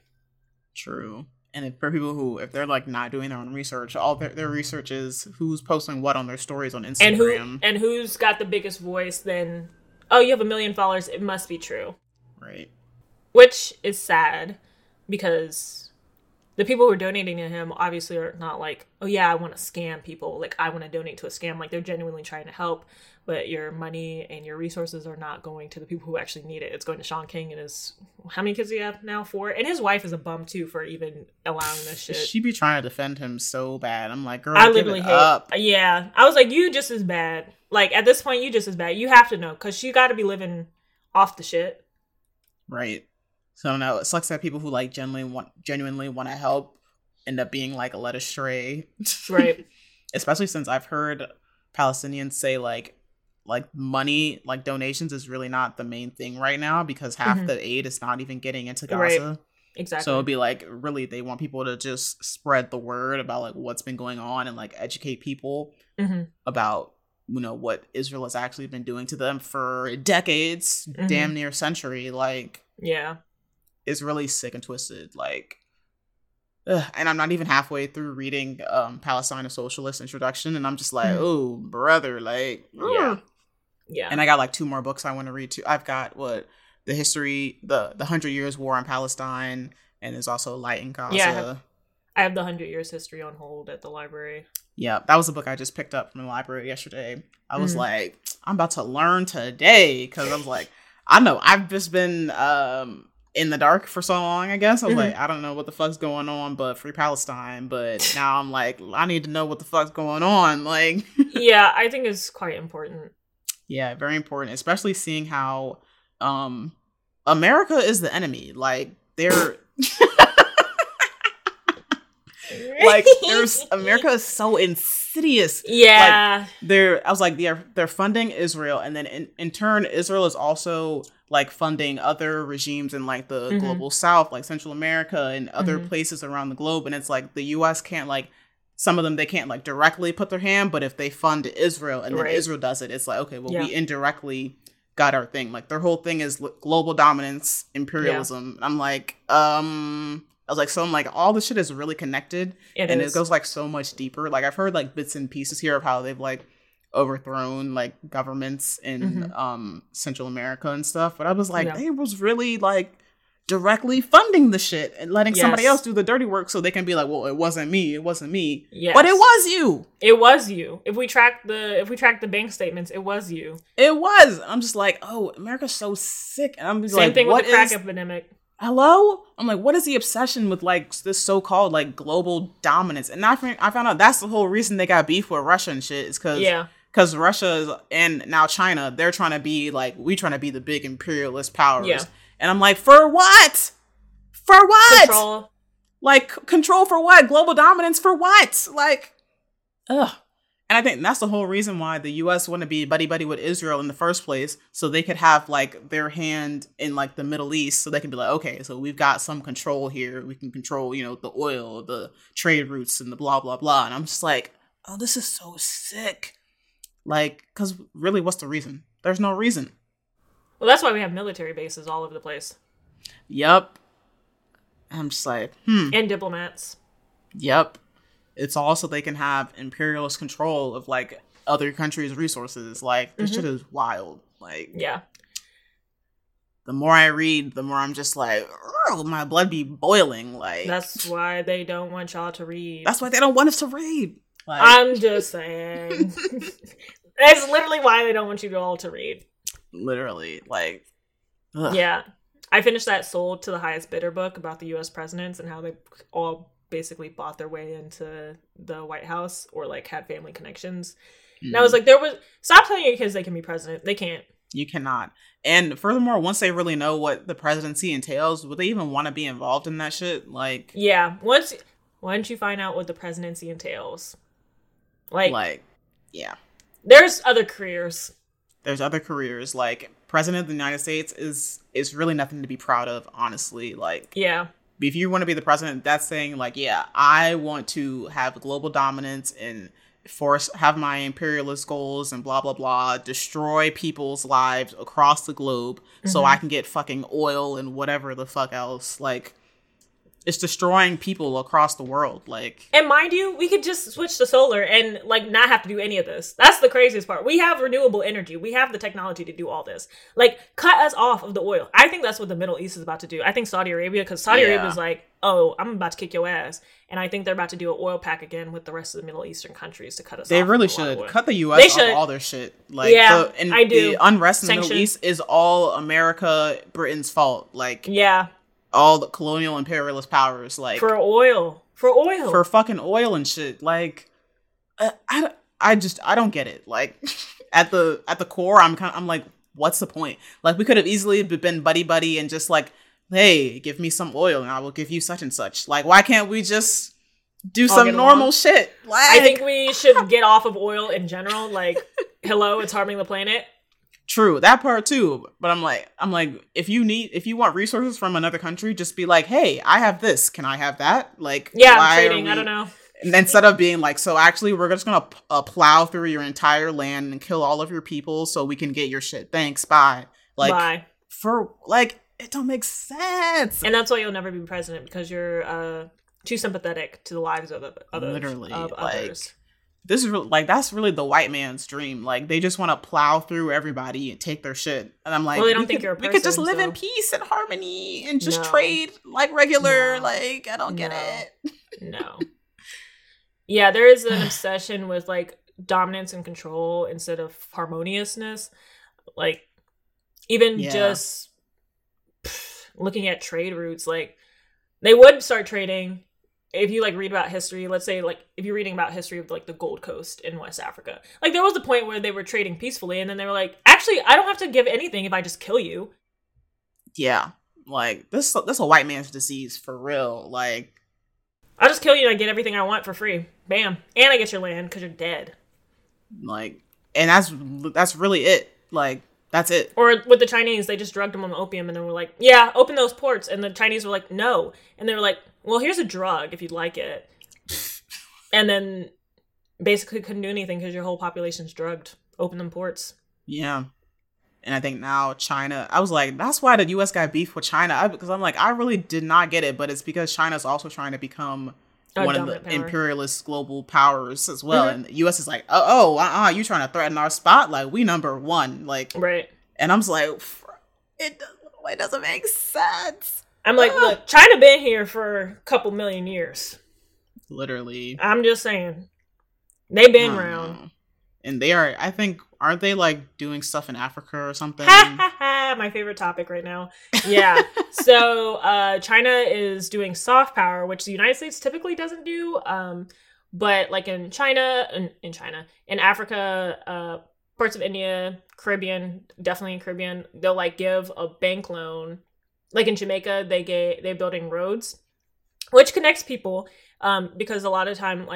true. And if, for people who, if they're like not doing their own research, all their, their research is who's posting what on their stories on Instagram. And who and who's got the biggest voice, then, oh, you have a million followers, it must be true. Right. Which is sad because the people who are donating to him obviously are not like, oh yeah, I want to scam people. Like, I want to donate to a scam. Like, they're genuinely trying to help, but your money and your resources are not going to the people who actually need it. It's going to Sean King and his, how many kids do you have now? Four? And his wife is a bum too for even allowing this shit. She be trying to defend him so bad. I'm like, girl, I give literally it hate, up. yeah. I was like, you just as bad. Like, at this point, you just as bad. You have to know, because she got to be living off the shit. Right. So no, it sucks that people who like genuinely want genuinely want to help end up being like led astray. Right. Especially since I've heard Palestinians say like like money, like donations is really not the main thing right now because half Mhm. the aid is not even getting into Gaza. Right. Exactly. So it'd be like really they want people to just spread the word about like what's been going on and like educate people hmm about, you know, what Israel has actually been doing to them for decades, Mhm. damn near century. Like, Yeah. it's really sick and twisted. Like, ugh. And I'm not even halfway through reading um, Palestine a Socialist introduction, and I'm just like, Mhm. oh, brother, like, Yeah. ugh. Yeah. And I got like two more books I want to read too. I've got what the history, the the Hundred Years War on Palestine, and there's also Light in Gaza. Yeah, I have- I have the Hundred Years History on hold at the library. Yeah, that was a book I just picked up from the library yesterday. I was Mhm. like, I'm about to learn today because I was like, I know I've just been um, in the dark for so long. I guess I was Mhm. like, I don't know what the fuck's going on, but free Palestine. But now I'm like, I need to know what the fuck's going on. Like, Yeah, I think it's quite important. yeah, very important, especially seeing how um, America is the enemy. Like, they're like, there's America is so insidious. Yeah. They're I was like they're they're funding Israel, and then in, in turn Israel is also like funding other regimes in like the Mhm. global south, like Central America and other Mhm. places around the globe. And it's like the U S can't like some of them they can't like directly put their hand, but if they fund Israel and then Right. Israel does it, it's like, okay, well Yeah. we indirectly got our thing. Like their whole thing is l- global dominance, imperialism. I'm like, um I was like, so I'm like, all this shit is really connected. It and is. it goes like so much deeper. Like I've heard like bits and pieces here of how they've like overthrown like governments in Mhm. um Central America and stuff. But I was like, Yeah. they was really like directly funding the shit and letting somebody Yes. else do the dirty work so they can be like, well, it wasn't me, it wasn't me. Yes. But it was you. It was you. If we track the if we track the bank statements, it was you. It was. I'm just like, oh, America's so sick. And I'm just Same like, thing what with the crack is- epidemic. hello? I'm like, what is the obsession with like this so-called like global dominance? And I, fin- I found out that's the whole reason they got beef with Russia and shit is because Yeah. because Russia is, and now China, they're trying to be like, we trying to be the big imperialist powers. Yeah. And I'm like, for what? For what? Control. Like, c- control for what? Global dominance for what? Like, ugh. And I think that's the whole reason why the U S wanted to be buddy-buddy with Israel in the first place, so they could have, like, their hand in, like, the Middle East, so they can be like, okay, so we've got some control here. We can control, you know, the oil, the trade routes, and the blah, blah, blah. And I'm just like, oh, this is so sick. Like, because really, what's the reason? There's no reason. Well, that's why we have military bases all over the place. Yep. I'm just like, hmm. And diplomats. Yep. It's also they can have imperialist control of, like, other countries' resources. Like, this mm-hmm. shit is wild. Like, yeah. The more I read, the more I'm just like, my blood be boiling. Like, that's why they don't want y'all to read. That's why they don't want us to read. Like, I'm just saying. That's literally why they don't want you all to read. Literally, like, ugh. Yeah. I finished that Sold to the Highest Bidder book about the U S presidents and how they all basically bought their way into the White House or, like, had family connections. Mm. And I was like, there was, stop telling your kids they can be president. They can't. You cannot. And furthermore, once they really know what the presidency entails, would they even want to be involved in that shit? Like, yeah. Once, once you find out what the presidency entails, like, like, yeah. There's other careers. There's other careers. Like, president of the United States is, is really nothing to be proud of, honestly. Like, yeah. If you want to be the president, that's saying, like, yeah, I want to have global dominance and force, have my imperialist goals and blah, blah, blah, destroy people's lives across the globe mm-hmm. so I can get fucking oil and whatever the fuck else. Like, it's destroying people across the world. Like, and mind you, we could just switch to solar and, like, not have to do any of this. That's the craziest part. We have renewable energy. We have the technology to do all this. Like, cut us off of the oil. I think that's what the Middle East is about to do. I think Saudi Arabia, because Saudi yeah. Arabia is like, oh, I'm about to kick your ass. And I think they're about to do an oil pack again with the rest of the Middle Eastern countries to cut us they off. They really should. Cut the U S off all their shit. Like, yeah, the, and I do. The unrest in Sanctions. the Middle East is all America, Britain's fault. Like, yeah. all the colonial imperialist powers, like, for oil, for oil, for fucking oil and shit. Like, I, I, I just, I don't get it. Like, at the at the core, I'm kind, of, I'm like, what's the point? Like, we could have easily been buddy buddy and just like, hey, give me some oil and I will give you such and such. Like, why can't we just do I'll some normal along. shit? Like, I think we should get off of oil in general. Like, hello, it's harming the planet. True, that part too. But I'm like, I'm like, if you need, if you want resources from another country, just be like, hey, I have this. Can I have that? Like, yeah, I'm trading. We... I don't know. And instead of being like, so actually, we're just gonna uh, plow through your entire land and kill all of your people so we can get your shit. Thanks, bye. Like, bye. For like, it don't make sense. And that's why you'll never be president, because you're uh, too sympathetic to the lives of, of, Literally, of like, others. This is re- like, that's really the white man's dream. Like, they just want to plow through everybody and take their shit. And I'm like, well, they don't we, think could, you're a person, we could just live so. in peace and harmony and just no. trade like regular. No. Like, I don't get no. it. No. Yeah, there is an obsession with, like, dominance and control instead of harmoniousness. Like, even yeah. just pff, looking at trade routes, like, they would start trading. If you, like, read about history, let's say, like, if you're reading about history of, like, the Gold Coast in West Africa, like, there was a point where they were trading peacefully, and then they were like, actually, I don't have to give anything if I just kill you. Yeah. Like, this, this is a white man's disease, for real. Like, I'll just kill you and I get everything I want for free. Bam. And I get your land, because you're dead. Like, and that's, that's really it. Like, that's it. Or with the Chinese, they just drugged them on opium, and then were like, yeah, open those ports. And the Chinese were like, no. And they were like, well, here's a drug if you'd like it. And then basically couldn't do anything because your whole population's drugged. Open them ports. Yeah. And I think now China, I was like, that's why the U S got beef with China. I, because I'm like, I really did not get it, but it's because China's also trying to become a one of the power. imperialist global powers as well. Mm-hmm. And the U S is like, oh, oh uh-uh, you trying to threaten our spotlight? We number one. Like, right. And I'm just like, it, it doesn't make sense. I'm like, ah. Look, China been here for a couple million years. Literally. I'm just saying. They've been around. Know. And they are, I think, aren't they, like, doing stuff in Africa or something? Ha ha ha! My favorite topic right now. Yeah. So, uh, China is doing soft power, which the United States typically doesn't do. Um, but, like, in China, in, in China, in Africa, uh, parts of India, Caribbean, definitely in Caribbean, they'll, like, give a bank loan. Like in Jamaica, they get, they're building roads, which connects people, um, because a lot of time, like,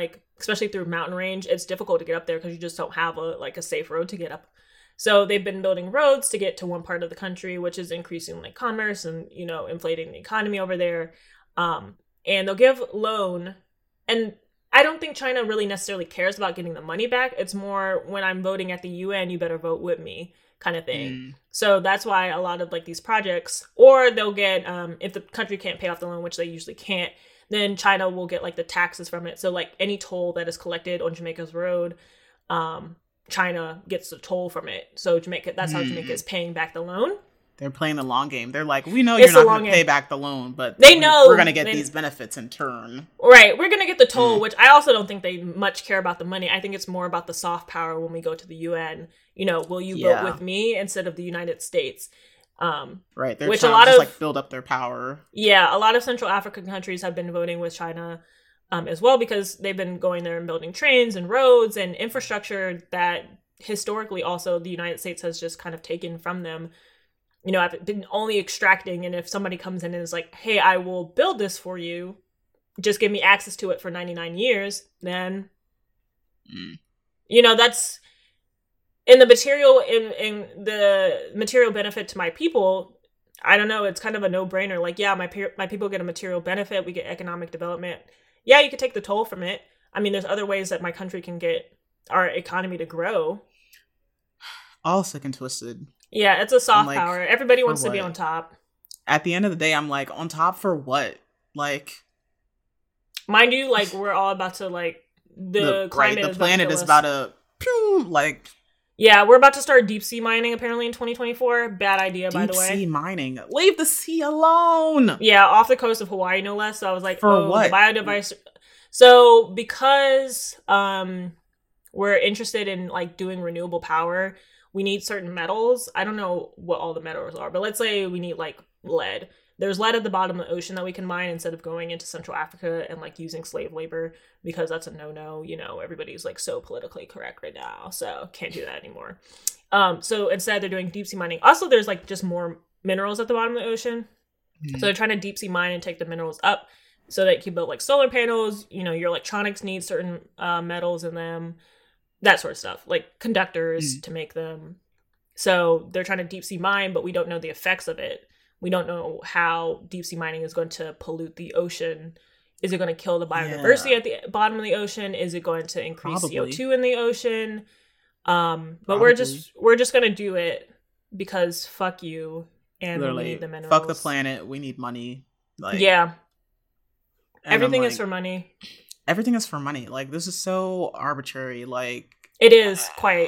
especially through mountain range, it's difficult to get up there because you just don't have a like a safe road to get up. So they've been building roads to get to one part of the country, which is increasing like commerce and, you know, inflating the economy over there. Um, and they'll give loan. And I don't think China really necessarily cares about getting the money back. It's more when I'm voting at the U N, you better vote with me kind of thing. Mm. So that's why a lot of like these projects, or they'll get, um, if the country can't pay off the loan, which they usually can't, then China will get like the taxes from it. So like any toll that is collected on Jamaica's road, um, China gets the toll from it. So Jamaica, that's how mm. Jamaica is paying back the loan. They're playing the long game. They're like, we know It's you're not going to game. pay back the loan, but they know we're going to get they, these benefits in turn. Right. We're going to get the toll, mm. which I also don't think they much care about the money. I think it's more about the soft power when we go to the U N. You know, will you Yeah. vote with me instead of the United States? Um, right. They're which trying a lot to just, of, like, build up their power. Yeah. A lot of Central African countries have been voting with China um, as well, because they've been going there and building trains and roads and infrastructure that historically also the United States has just kind of taken from them. You know, I've been only extracting, and if somebody comes in and is like, hey, I will build this for you, just give me access to it for ninety-nine years, then, mm. you know, that's, in the material, in, in the material benefit to my people, I don't know, it's kind of a no-brainer. Like, yeah, my my people get a material benefit, we get economic development. Yeah, you could take the toll from it. I mean, there's other ways that my country can get our economy to grow. All sick and twisted. Yeah, it's a soft like, power. Everybody wants what? to be on top. At the end of the day, I'm like, on top for what? Like, mind you, like, we're all about to, like, the, the climate right, the is planet about is about to, pew, like... Yeah, we're about to start deep sea mining, apparently, in twenty twenty-four. Bad idea, by the way. Deep sea mining? Leave the sea alone! Yeah, off the coast of Hawaii, no less. So I was like, for oh, what? The biodiversity... So, because um, we're interested in, like, doing renewable power... We need certain metals. I don't know what all the metals are, but let's say we need like lead. There's lead at the bottom of the ocean that we can mine instead of going into Central Africa and like using slave labor, because that's a no-no. You know, everybody's like so politically correct right now, so can't do that anymore. Um, so instead they're doing deep sea mining. Also, there's like just more minerals at the bottom of the ocean. Mm-hmm. So they're trying to deep sea mine and take the minerals up so that you can build like solar panels. You know, your electronics need certain uh, metals in them. That sort of stuff, like conductors mm. to make them. So they're trying to deep sea mine, but we don't know the effects of it. We don't know how deep sea mining is going to pollute the ocean. Is it going to kill the biodiversity yeah. at the bottom of the ocean? Is it going to increase Probably. C O two in the ocean? Um, but Probably. we're just we're just going to do it because fuck you, and Literally, we need the minerals. Fuck the planet. We need money. Like yeah, everything like, is for money. Everything is for money. Like, this is so arbitrary. Like, it is quite.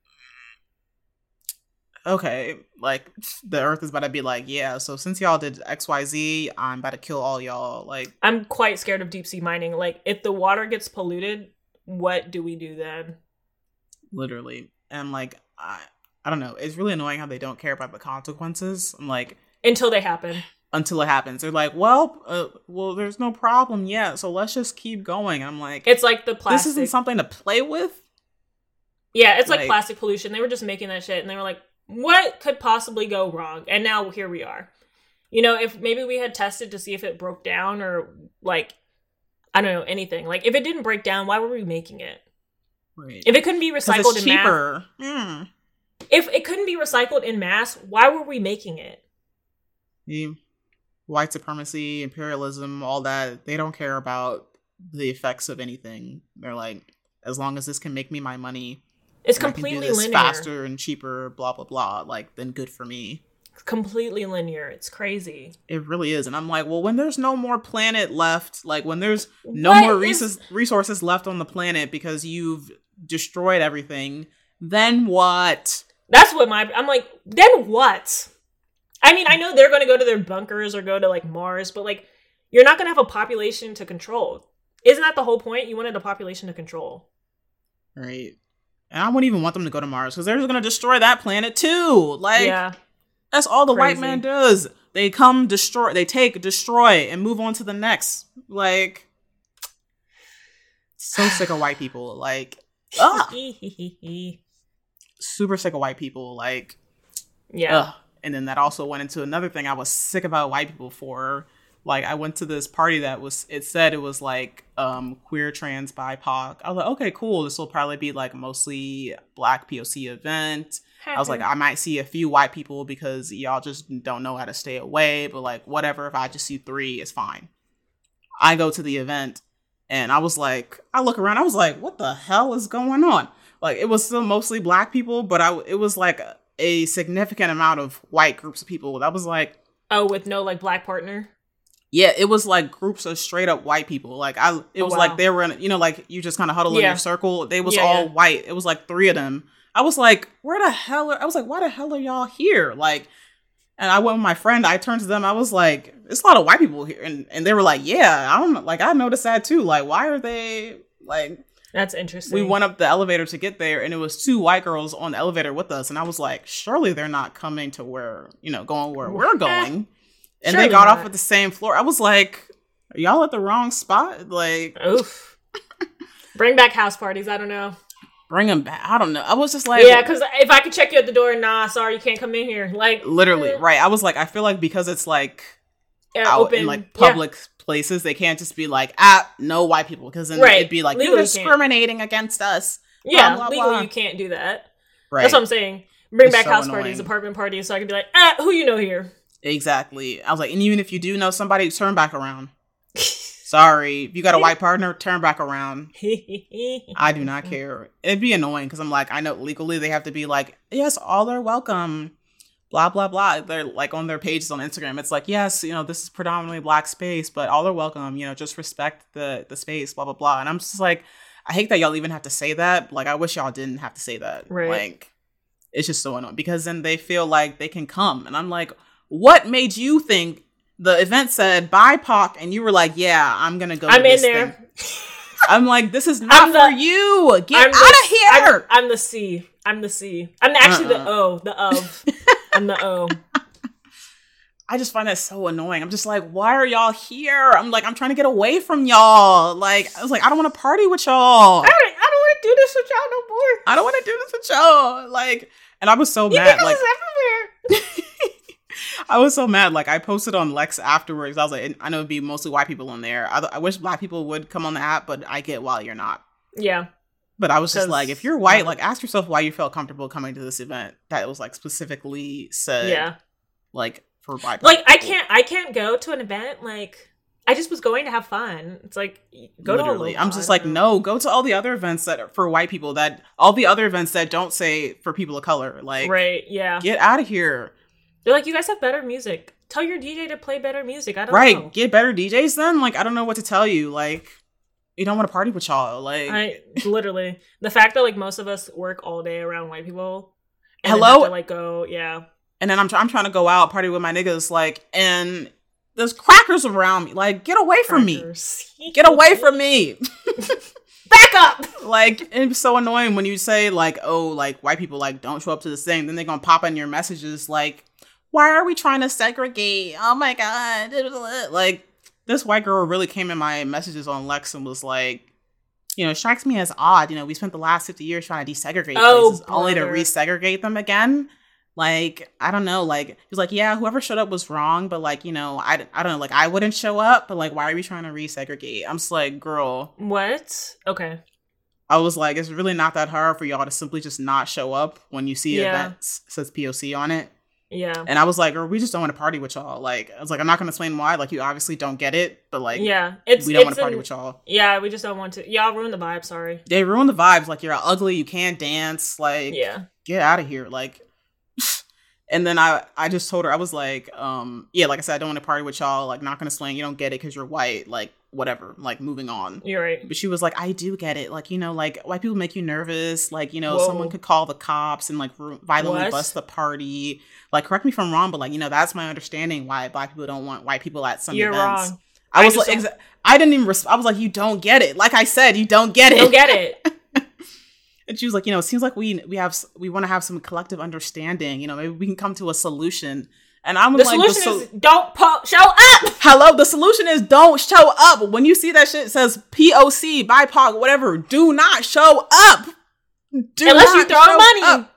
Okay, like, the earth is about to be like, yeah, so since y'all did X Y Z, I'm about to kill all y'all. Like, I'm quite scared of deep sea mining. Like, if the water gets polluted, what do we do then? Literally. And, like, I, I don't know. It's really annoying how they don't care about the consequences. I'm like... Until they happen. Until it happens. They're like, well, uh, well, there's no problem yet, so let's just keep going. I'm like... It's like the plastic... This isn't something to play with? Yeah, it's like, like plastic pollution. They were just making that shit, and they were like, what could possibly go wrong? And now here we are. You know, if maybe we had tested to see if it broke down or, like, I don't know, anything. Like, if it didn't break down, why were we making it? Right. If it couldn't be recycled it's in cheaper. mass... Mm. If it couldn't be recycled in mass, why were we making it? Yeah. White supremacy, imperialism, all that, they don't care about the effects of anything. They're like, as long as this can make me my money, it's completely I can do this linear, faster and cheaper, blah blah blah. Like, then good for me. It's completely linear. It's crazy. It really is, and I'm like, well, when there's no more planet left, like when there's no what more is... resources resources left on the planet because you've destroyed everything, then what? That's what my I'm like. Then what? I mean, I know they're going to go to their bunkers or go to, like, Mars, but, like, you're not going to have a population to control. Isn't that the whole point? You wanted a population to control. Right. And I wouldn't even want them to go to Mars, because they're just going to destroy that planet, too. Like, yeah. That's all the Crazy. white man does. They come, destroy, they take, destroy, and move on to the next. Like, so sick of white people. Like, ugh. Super sick of white people. Like, yeah. Ugh. And then that also went into another thing I was sick about white people for, like I went to this party that was, it said it was like um queer, trans, B I P O C. I was like, okay, cool. This will probably be like mostly Black P O C event. I was like, I might see a few white people because y'all just don't know how to stay away, but like whatever, if I just see three, it's fine. I go to the event and I was like, I look around, I was like, what the hell is going on? Like, it was still mostly Black people, but I it was like a, a significant amount of white groups of people. That was like, oh, with no like Black partner? Yeah, it was like groups of straight up white people. Like I, it was oh, wow. like they were in, you know, like you just kind of huddle yeah. in your circle. They was yeah, all yeah. white. It was like three of them. I was like, where the hell are, I was like, why the hell are y'all here? Like, and I went with my friend, I turned to them, I was like, there's a lot of white people here. And, and they were like, yeah, I don't know. Like, I noticed that too. Like, why are they like, that's interesting. We went up the elevator to get there and it was two white girls on the elevator with us. And I was like, surely they're not coming to where, you know, going where we're going. And surely they got not. off at the same floor. I was like, are y'all at the wrong spot? Like, oof. Bring back house parties. I don't know. Bring them back. I don't know. I was just like... Yeah, because if I could check you at the door, nah, sorry, you can't come in here. Like... Literally, uh, right. I was like, I feel like because it's like... Uh, out open, in like public yeah. places, they can't just be like, ah, no white people. Because then right. it'd be like, legally you're discriminating can't. against us. Yeah, blah, blah, legally blah. you can't do that. Right. That's what I'm saying. Bring it's back so house annoying. parties, apartment parties, so I could be like, ah, who you know here? Exactly. I was like, and even if you do know somebody, turn back around. Sorry, if you got a white partner, turn back around. I do not care. It'd be annoying because I'm like, I know legally they have to be like, yes, all are welcome, blah, blah, blah. They're like on their pages on Instagram. It's like, yes, you know, this is predominantly Black space, but all are welcome, you know, just respect the, the space, blah, blah, blah. And I'm just like, I hate that y'all even have to say that. Like, I wish y'all didn't have to say that. Right. Like, it's just so annoying because then they feel like they can come. And I'm like, what made you think the event said B I P O C and you were like, yeah, I'm going to go I'm to this in there. Thing. I'm like, this is not the, for you. Get out of here. I'm, I'm the C. I'm the C. I'm actually uh-uh. the O, the of. I'm the O. I just find that so annoying. I'm just like, why are y'all here? I'm like, I'm trying to get away from y'all. Like, I was like, I don't want to party with y'all. I don't, I don't want to do this with y'all no more. I don't want to do this with y'all. Like, and I was so you mad. Like, everywhere. I was so mad. Like, I posted on Lex afterwards. I was like, I know it'd be mostly white people on there. I, I wish Black people would come on the app, but I get why you're not. Yeah. But I was just like, if you're white, like, ask yourself why you felt comfortable coming to this event that was like specifically said, yeah, like for white. Like, I can't, I can't go to an event. Like, I just was going to have fun. It's like, go literally. to. I'm just like, no, go to all the other events that are for white people. That all the other events that don't say for people of color. Like, right? Yeah. Get out of here. They're like, you guys have better music. Tell your D J to play better music. I don't right. know. Right. Get better D Js then. Like, I don't know what to tell you. Like, you don't want to party with y'all. Like, I literally the fact that like most of us work all day around white people. And hello. Have to, like go, yeah. And then I'm I'm trying to go out party with my niggas. Like, and there's crackers around me. Like, get away from crackers. me. Get away from me. Back up. Like, it's so annoying when you say like, oh, like white people like don't show up to this thing. Then they're gonna pop in your messages like, why are we trying to segregate? Oh my god! Like, this white girl really came in my messages on Lex and was like, you know, it strikes me as odd. You know, we spent the last fifty years trying to desegregate oh, places, only to resegregate them again. Like, I don't know. Like, he was like, yeah, whoever showed up was wrong, but like, you know, I, I don't know. Like, I wouldn't show up, but like, why are we trying to resegregate? I'm just like, girl. What? Okay. I was like, it's really not that hard for y'all to simply just not show up when you see yeah. an event says P O C on it. Yeah. And I was like, or we just don't want to party with y'all. Like, I was like, I'm not going to explain why. Like, you obviously don't get it, but like, yeah, it's we don't it's want to party an, with y'all. Yeah, we just don't want to. Y'all ruined the vibe. Sorry. They ruined the vibes. Like, you're ugly. You can't dance. Like, yeah, get out of here. Like, and then I, I just told her, I was like, um, yeah, like I said, I don't want to party with y'all. Like, not going to explain. You don't get it because you're white. Like, whatever. Like, moving on. You're right. But she was like, I do get it. Like, you know, like white people make you nervous. Like, you know, Whoa. someone could call the cops and like violently what? bust the party. Like, correct me if I'm wrong, but like, you know, that's my understanding why black people don't want white people at some You're events. wrong. I, I was just like, exa- I didn't even, res- I was like, you don't get it. Like I said, you don't get it. Don't get it. And she was like, you know, it seems like we we have we want to have some collective understanding. You know, maybe we can come to a solution. And I'm the like, solution the sol- is don't po- show up. Hello, the solution is don't show up. When you see that shit says P O C, B I P O C, whatever, do not show up. Do Unless you throw money. Up.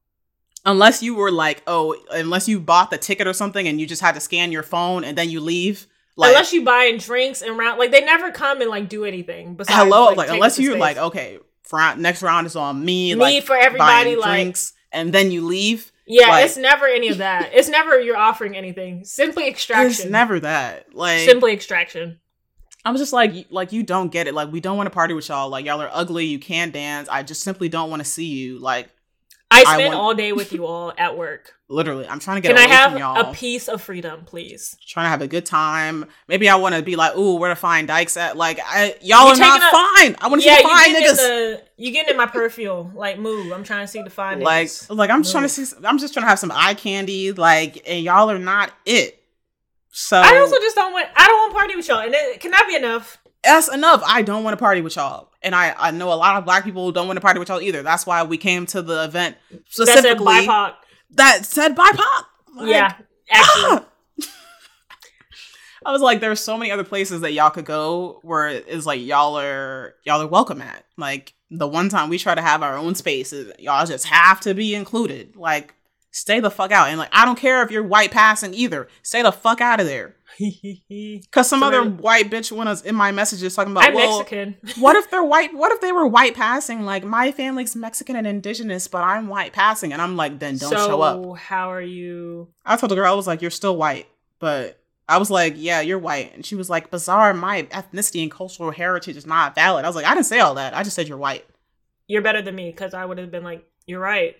Unless you were like, oh, unless you bought the ticket or something and you just had to scan your phone and then you leave. Like, unless you buying drinks and round, like they never come and like do anything. Besides, hello, like, like take unless up the you're space. like, okay, for, next round is on me. Me like, for everybody, buying like drinks, and then you leave. Yeah, like, it's never any of that. It's never you're offering anything. Simply extraction. It's never that. Like simply extraction. I'm just like, like you don't get it. Like, we don't want to party with y'all. Like, y'all are ugly. You can't dance. I just simply don't want to see you. Like, I spend I want- all day with you all at work. literally, I'm trying to get Can I away have from y'all. a piece of freedom, please? Trying to have a good time. Maybe I want to be like, ooh, where to find dykes at? Like, I, y'all You are not taking a- fine. I want to Yeah, see you the fine getting in niggas. the you getting in my perfume. Like, move. I'm trying to see the fine Like, niggas. like I'm just trying to Move. see. I'm just trying to have some eye candy. Like, and y'all are not it. So I also just don't want. I don't want to party with y'all, and it can that be enough? that's enough. I don't want to party with y'all. And I, I know a lot of black people don't want to party with y'all either. That's why we came to the event That said, specifically B I P O C. that said B I P O C. Like, Yeah, actually. ah! I was like, there's so many other places that y'all could go where it's like y'all are y'all are welcome at. Like the one time we try to have our own spaces, y'all just have to be included. Like, stay the fuck out. And like, I don't care if you're white passing either. Stay the fuck out of there. Cause some Somebody- other white bitch went us in my messages talking about, I'm well, Mexican. what if they're white? What if they were white passing? Like, my family's Mexican and indigenous, but I'm white passing. And I'm like, then don't so, show up. how are you? I told the girl, I was like, you're still white. But I was like, yeah, you're white. And she was like, bizarre, my ethnicity and cultural heritage is not valid. I was like, I didn't say all that. I just said you're white. You're better than me because I would have been like, you're right.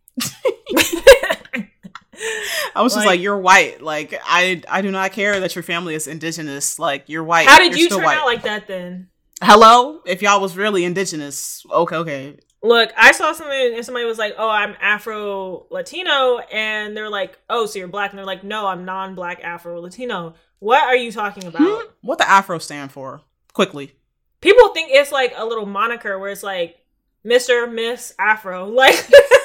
I was just Like- like, you're white. Like, I I do not care that your family is indigenous. Like, you're white. How did You're you still turn white. out like that then? Hello? If y'all was really indigenous, okay, okay. Look, I saw something and somebody was like, oh, I'm Afro Latino. And they're like, oh, so you're black. And they're like, no, I'm non-black Afro Latino. What are you talking about? Hmm? What the Afro stand for? Quickly. People think it's like a little moniker where it's like Mister Miss Afro. Like,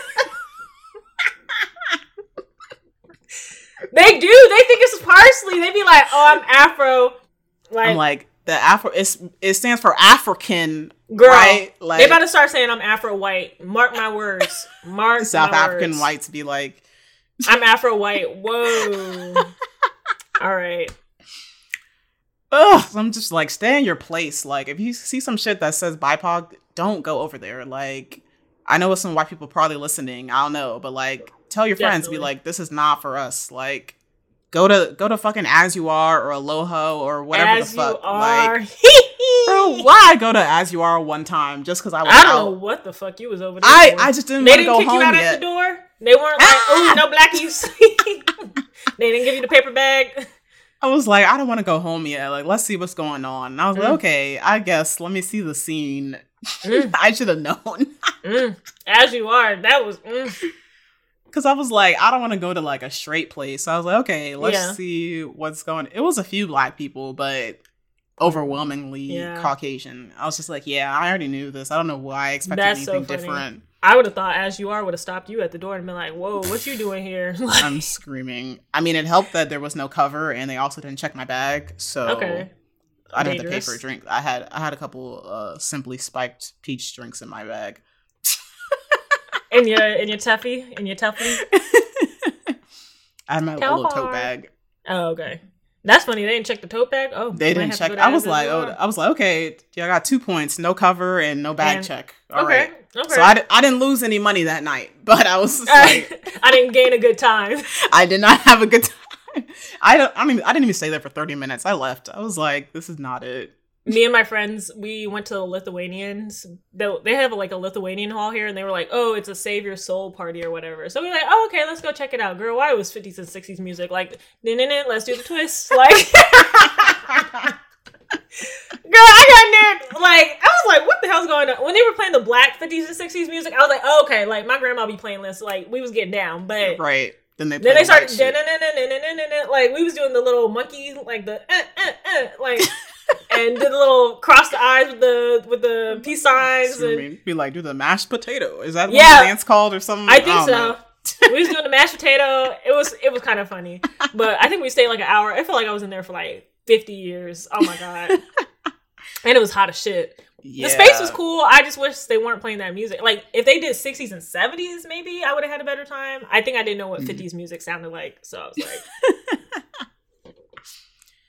they do. They think it's parsley. They be like, oh, I'm Afro. Like, I'm like, the Afro, it's, it stands for African, girl, right? Like, they about to start saying I'm Afro white. Mark my words. Mark South my African words. whites be like, I'm Afro white. Whoa. All right. ugh, I'm just like, stay in your place. Like, if you see some shit that says B I P O C, don't go over there. Like, I know some white people probably listening. I don't know, but like, tell your friends, Definitely. be like, this is not for us. Like, go to go to fucking As You Are or Aloha or whatever As the fuck. you are. Like, bro, why go to As You Are one time just because I was I don't out? know what the fuck you was over there I for. I just didn't They want to didn't go kick you home out yet. at the door? They weren't like, Ah! oh, no blackies. They didn't give you the paper bag. I was like, I don't want to go home yet. Like, let's see what's going on. And I was like, Mm. okay, I guess let me see the scene. Mm. I should have known. Mm. As You Are. That was... Mm. Because I was like, I don't want to go to like a straight place. So I was like, okay, let's Yeah. see what's going. It was a few black people, but overwhelmingly Yeah. Caucasian. I was just like, yeah, I already knew this. I don't know why I expected That's so anything funny. different. I would have thought As You Are would have stopped you at the door and been like, whoa, what you doing here? Like, I'm screaming. I mean, it helped that there was no cover, and they also didn't check my bag, so okay. I didn't have to pay Dangerous. for a drink. I had I had a couple uh, simply spiked peach drinks in my bag. In your, in your tuffy? In your tuffy? I had my Tell little tote hard. bag. Oh, okay. That's funny. They didn't check the tote bag? Oh, They might didn't have to check. go to I was As like, You oh, Are. I was like, okay, yeah, I got two points, no cover and no bag And- check. All okay. right. Okay. So I, di- I didn't lose any money that night, but I was just Uh, like, I didn't gain a good time. I did not have a good time. I don't. I mean, I didn't even stay there for thirty minutes. I left. I was like, this is not it. Me and my friends, we went to the Lithuanians. They, they have like a Lithuanian hall here, and they were like, "Oh, it's a Save Your Soul party or whatever." So we were like, "Oh, okay, let's go check it out." Girl, why it was fifties and sixties music? Like, let's do the twist. Like, girl, I got in there. Like, I was like, "What the hell's going on?" When they were playing the black fifties and sixties music, I was like, oh, "Okay." Like, my grandma be playing this. Like, we was getting down, but Right. Then they then played they started white shit. da-na-na-na-na-na-na-na, like we was doing the little monkey, like the uh, uh, uh, like, and did the little cross the eyes with the with the peace signs. So, I And mean, be like, do the mashed potato. Is that what Yeah. the dance called or something? I think don't so. know. We was doing the mashed potato. It was it was kind of funny, but I think we stayed like an hour. I felt like I was in there for like fifty years. Oh my god, and it was hot as shit. Yeah. The space was cool. I just wish they weren't playing that music. Like, if they did sixties and seventies, maybe I would have had a better time. I think I didn't know what Mm. fifties music sounded like, so I was like,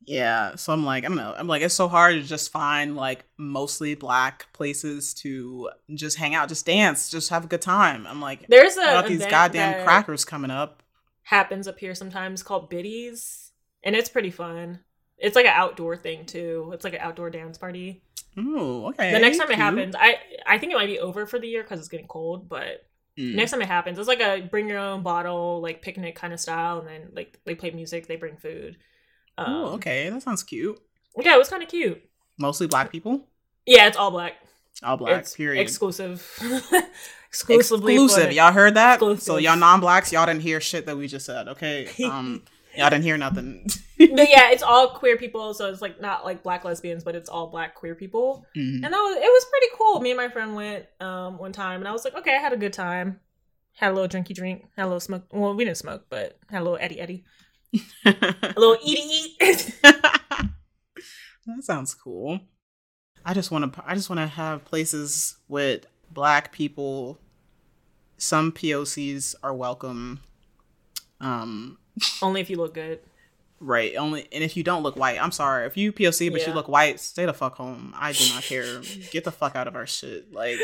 Yeah, so I'm like, I don't know. I'm like, it's so hard to just find like mostly black places to just hang out, just dance, just have a good time. I'm like, there's a got these goddamn crackers coming up. Happens up here sometimes called Biddies, and it's pretty fun. It's like an outdoor thing too. It's like an outdoor dance party. Ooh, okay. The next time cute. it happens, I I think it might be over for the year because it's getting cold, but mm. next time it happens, it's like a bring your own bottle, like picnic kind of style, and then like they play music, they bring food. Um, oh, okay. That sounds cute. Yeah, it was kind of cute. Mostly black people? Yeah, it's all black. All black, it's period. Exclusive. Exclusively. Exclusive. Y'all heard that? Exclusive. So y'all non-blacks, y'all didn't hear shit that we just said, okay? Um, y'all didn't hear nothing. But yeah, it's all queer people, so it's like not like black lesbians, but it's all black queer people. Mm-hmm. And that was, it was pretty cool. Me and my friend went um, one time, and I was like, okay, I had a good time. Had a little drinky drink, had a little smoke. Well, we didn't smoke, but had a little eddy eddy. A little eaty eat. That sounds cool. I just want to. I just want to have places with black people. Some P O Cs are welcome. Um, only if you look good. Right. Only, and if you don't look white, I'm sorry. If you P O C but yeah. you look white, stay the fuck home. I do not care. Get the fuck out of our shit. Like.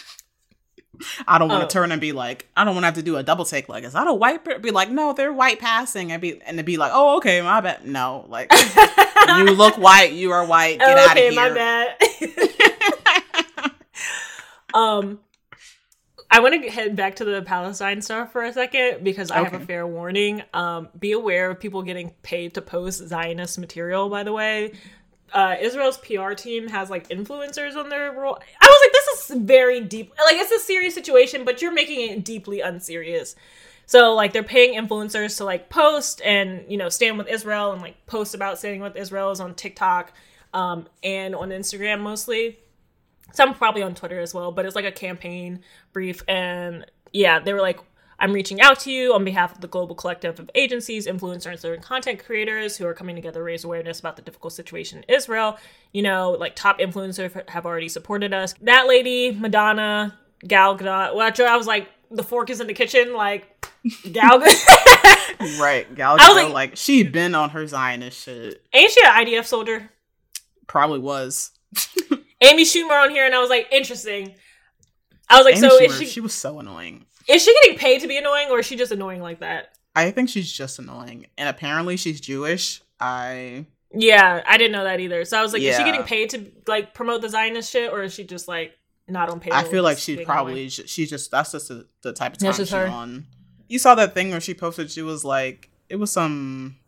I don't want to oh. turn and be like, I don't want to have to do a double take. Like, is that a white person? Be like, no, they're white passing. And be and to be like, oh, okay, my bad. No, like, you look white, you are white. Get oh, out okay, of here. My bad. um, I want to head back to the Palestine stuff for a second because I okay. have a fair warning. Um, be aware of people getting paid to post Zionist material. By the way. Uh, Israel's P R team has like influencers on their role. I was like, this is very deep. Like, it's a serious situation, but you're making it deeply unserious. So like, they're paying influencers to like post and, you know, stand with Israel and like post about standing with Israel is on TikTok, um, and on Instagram mostly. Some probably on Twitter as well, but it's like a campaign brief. And yeah, they were like, I'm reaching out to you on behalf of the global collective of agencies, influencers, and content creators who are coming together to raise awareness about the difficult situation in Israel. You know, like top influencers have already supported us. That lady, Madonna, Gal Gadot, which I was like, the fork is in the kitchen, like, Gal Gadot. Right, Gal Gadot, like, like, she'd been on her Zionist shit. Ain't she an I D F soldier? Probably was. Amy Schumer on here, and I was like, interesting. I was like, Amy so Schumer, is she... She was so annoying. Is she getting paid to be annoying, or is she just annoying like that? I think she's just annoying. And apparently she's Jewish. I... Yeah, I didn't know that either. So I was like, yeah. Is she getting paid to, like, promote the Zionist shit, or is she just, like, not on payroll? I feel like she's probably... Annoying? She's just... That's just the, the type of time she's her. on. You saw that thing where she posted, she was like... It was some...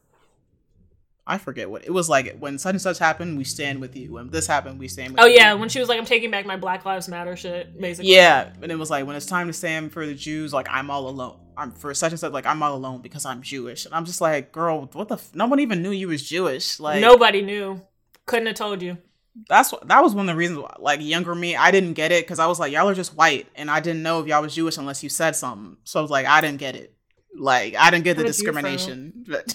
I forget what it was like. When such and such happened, we stand with you. When this happened, we stand with oh, you. Oh yeah, when she was like, I'm taking back my Black Lives Matter shit, basically. Yeah, and it was like, when it's time to stand for the Jews, like, I'm all alone. I'm for such and such, like, I'm all alone because I'm Jewish. And I'm just like, girl, what the? F-? No one even knew you was Jewish. Like, nobody knew. Couldn't have told you. That's that was one of the reasons why, like, younger me, I didn't get it because I was like, y'all are just white, and I didn't know if y'all was Jewish unless you said something. So I was like, I didn't get it. Like, I didn't get the discrimination. But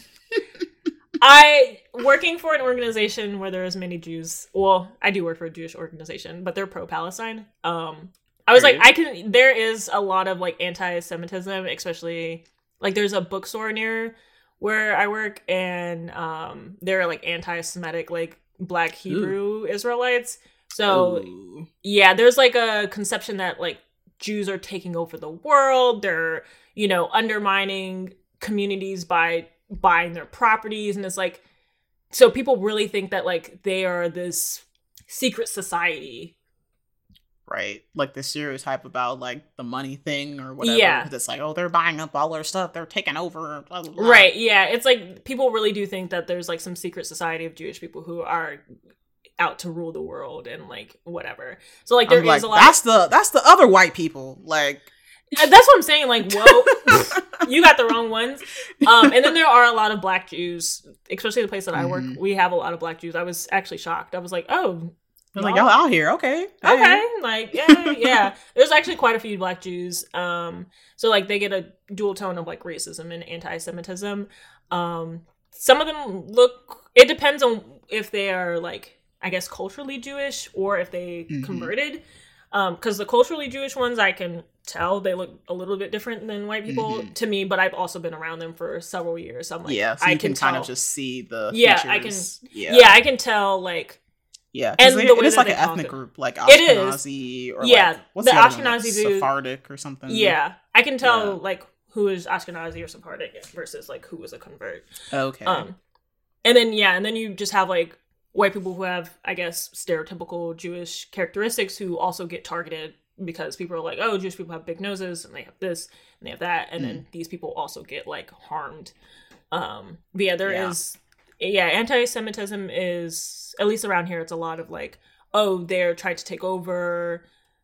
I working for an organization where there is many Jews. Well, I do work for a Jewish organization, but they're pro-Palestine. Um, I was like, I can. There is a lot of like anti-Semitism, especially like there's a bookstore near where I work, and um, they're like anti-Semitic, like Black Hebrew Ooh. Israelites. So Ooh. yeah, there's like a conception that like Jews are taking over the world. They're, you know, undermining communities by buying their properties, and it's like, so people really think that like they are this secret society, right? Like the stereotype about like the money thing or whatever. Yeah, it's like, oh, they're buying up all our stuff, they're taking over, blah, blah, blah. Right? Yeah, it's like people really do think that there's like some secret society of Jewish people who are out to rule the world and like whatever. So like there I'm is like, a lot. That's of- the that's the other white people, like. That's what I'm saying. Like, whoa, you got the wrong ones. Um, and then there are a lot of Black Jews, especially the place that I work. Mm-hmm. We have a lot of Black Jews. I was actually shocked. I was like, oh, y'all like y'all out here, okay, okay, hey. Like yeah, yeah. There's actually quite a few Black Jews. Um, so like they get a dual tone of like racism and anti-Semitism. Um, some of them look. It depends on if they are like, I guess, culturally Jewish or if they mm-hmm. converted. Um, because the culturally Jewish ones I can tell. They look a little bit different than white people mm-hmm. to me, but I've also been around them for several years. So I'm like, yeah, so I you can, can kind tell. of just see the yeah, features. I can, yeah. yeah, I can tell like, yeah, and they, the it is like an ethnic group, like Ashkenazi or yeah, like what's the, the Ashkenazi one? Like, Sephardic or something. Yeah, I can tell yeah. like who is Ashkenazi or Sephardic versus like who is a convert. Okay. Um, and then yeah, and then you just have like white people who have, I guess, stereotypical Jewish characteristics who also get targeted because people are like, oh, Jewish people have big noses and they have this and they have that, and mm. then these people also get like harmed. Um, but yeah, there yeah. is, yeah, anti-Semitism is, at least around here, it's a lot of like, oh, they're trying to take over,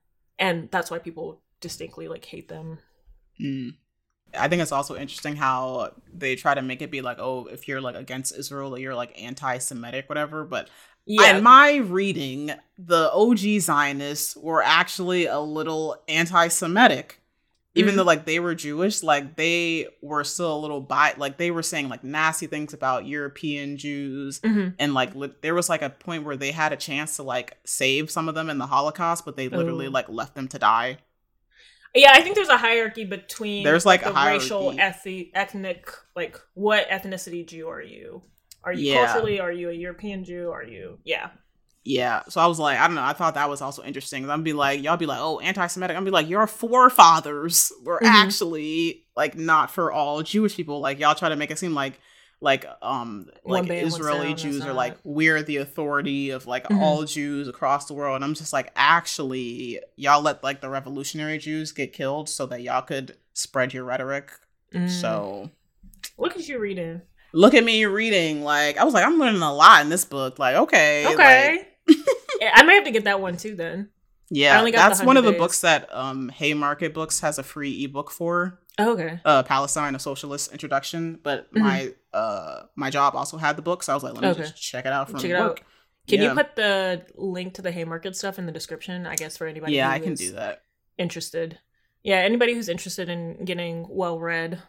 and that's why people distinctly like hate them. Mm. I think it's also interesting how they try to make it be like, oh, if you're like against Israel, you're like anti-Semitic, whatever. But yeah. in my reading, the O G Zionists were actually a little anti-Semitic. Even mm-hmm. though like they were Jewish, like they were still a little bi like they were saying like nasty things about European Jews. Mm-hmm. And like li- there was like a point where they had a chance to like save some of them in the Holocaust, but they literally Ooh. like left them to die. Yeah, I think there's a hierarchy between there's like the a hierarchy. racial, ethnic, ethnic, like what ethnicity Jew are you? Are you yeah. culturally? Are you a European Jew? Are you? Yeah. Yeah. So I was like, I don't know. I thought that was also interesting. I'd be like, y'all be like, oh, anti-Semitic. I'd be like, your forefathers were mm-hmm. actually like not for all Jewish people. Like y'all try to make it seem like like um like band, Israeli Jews are like we're the authority of like mm-hmm. all Jews across the world, and I'm just like, actually y'all let like the revolutionary Jews get killed so that y'all could spread your rhetoric. Mm. So look at you reading look at me reading like I was like, I'm learning a lot in this book. Like okay okay like, yeah, I may have to get that one too then. Yeah, I only got that's one of the days. books that um Haymarket Books has a free ebook for. Oh, okay. Uh, Palestine: A Socialist Introduction, but mm-hmm. my uh my job also had the book, so I was like, let me okay. just check it out from check the it book. Out. Can yeah. you put the link to the Haymarket stuff in the description? I guess for anybody. Yeah, who I can is do that. Interested. Yeah, anybody who's interested in getting well read.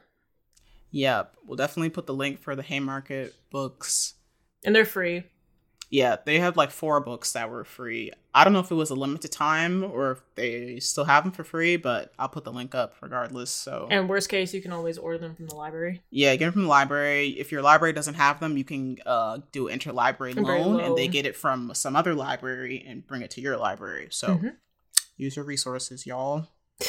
Yeah, we'll definitely put the link for the Haymarket Books, and they're free. Yeah, they had like four books that were free. I don't know if it was a limited time or if they still have them for free, but I'll put the link up regardless. So, and worst case, you can always order them from the library. Yeah, get them from the library. If your library doesn't have them, you can uh, do interlibrary loan, and they get it from some other library and bring it to your library. So, mm-hmm. use your resources, y'all.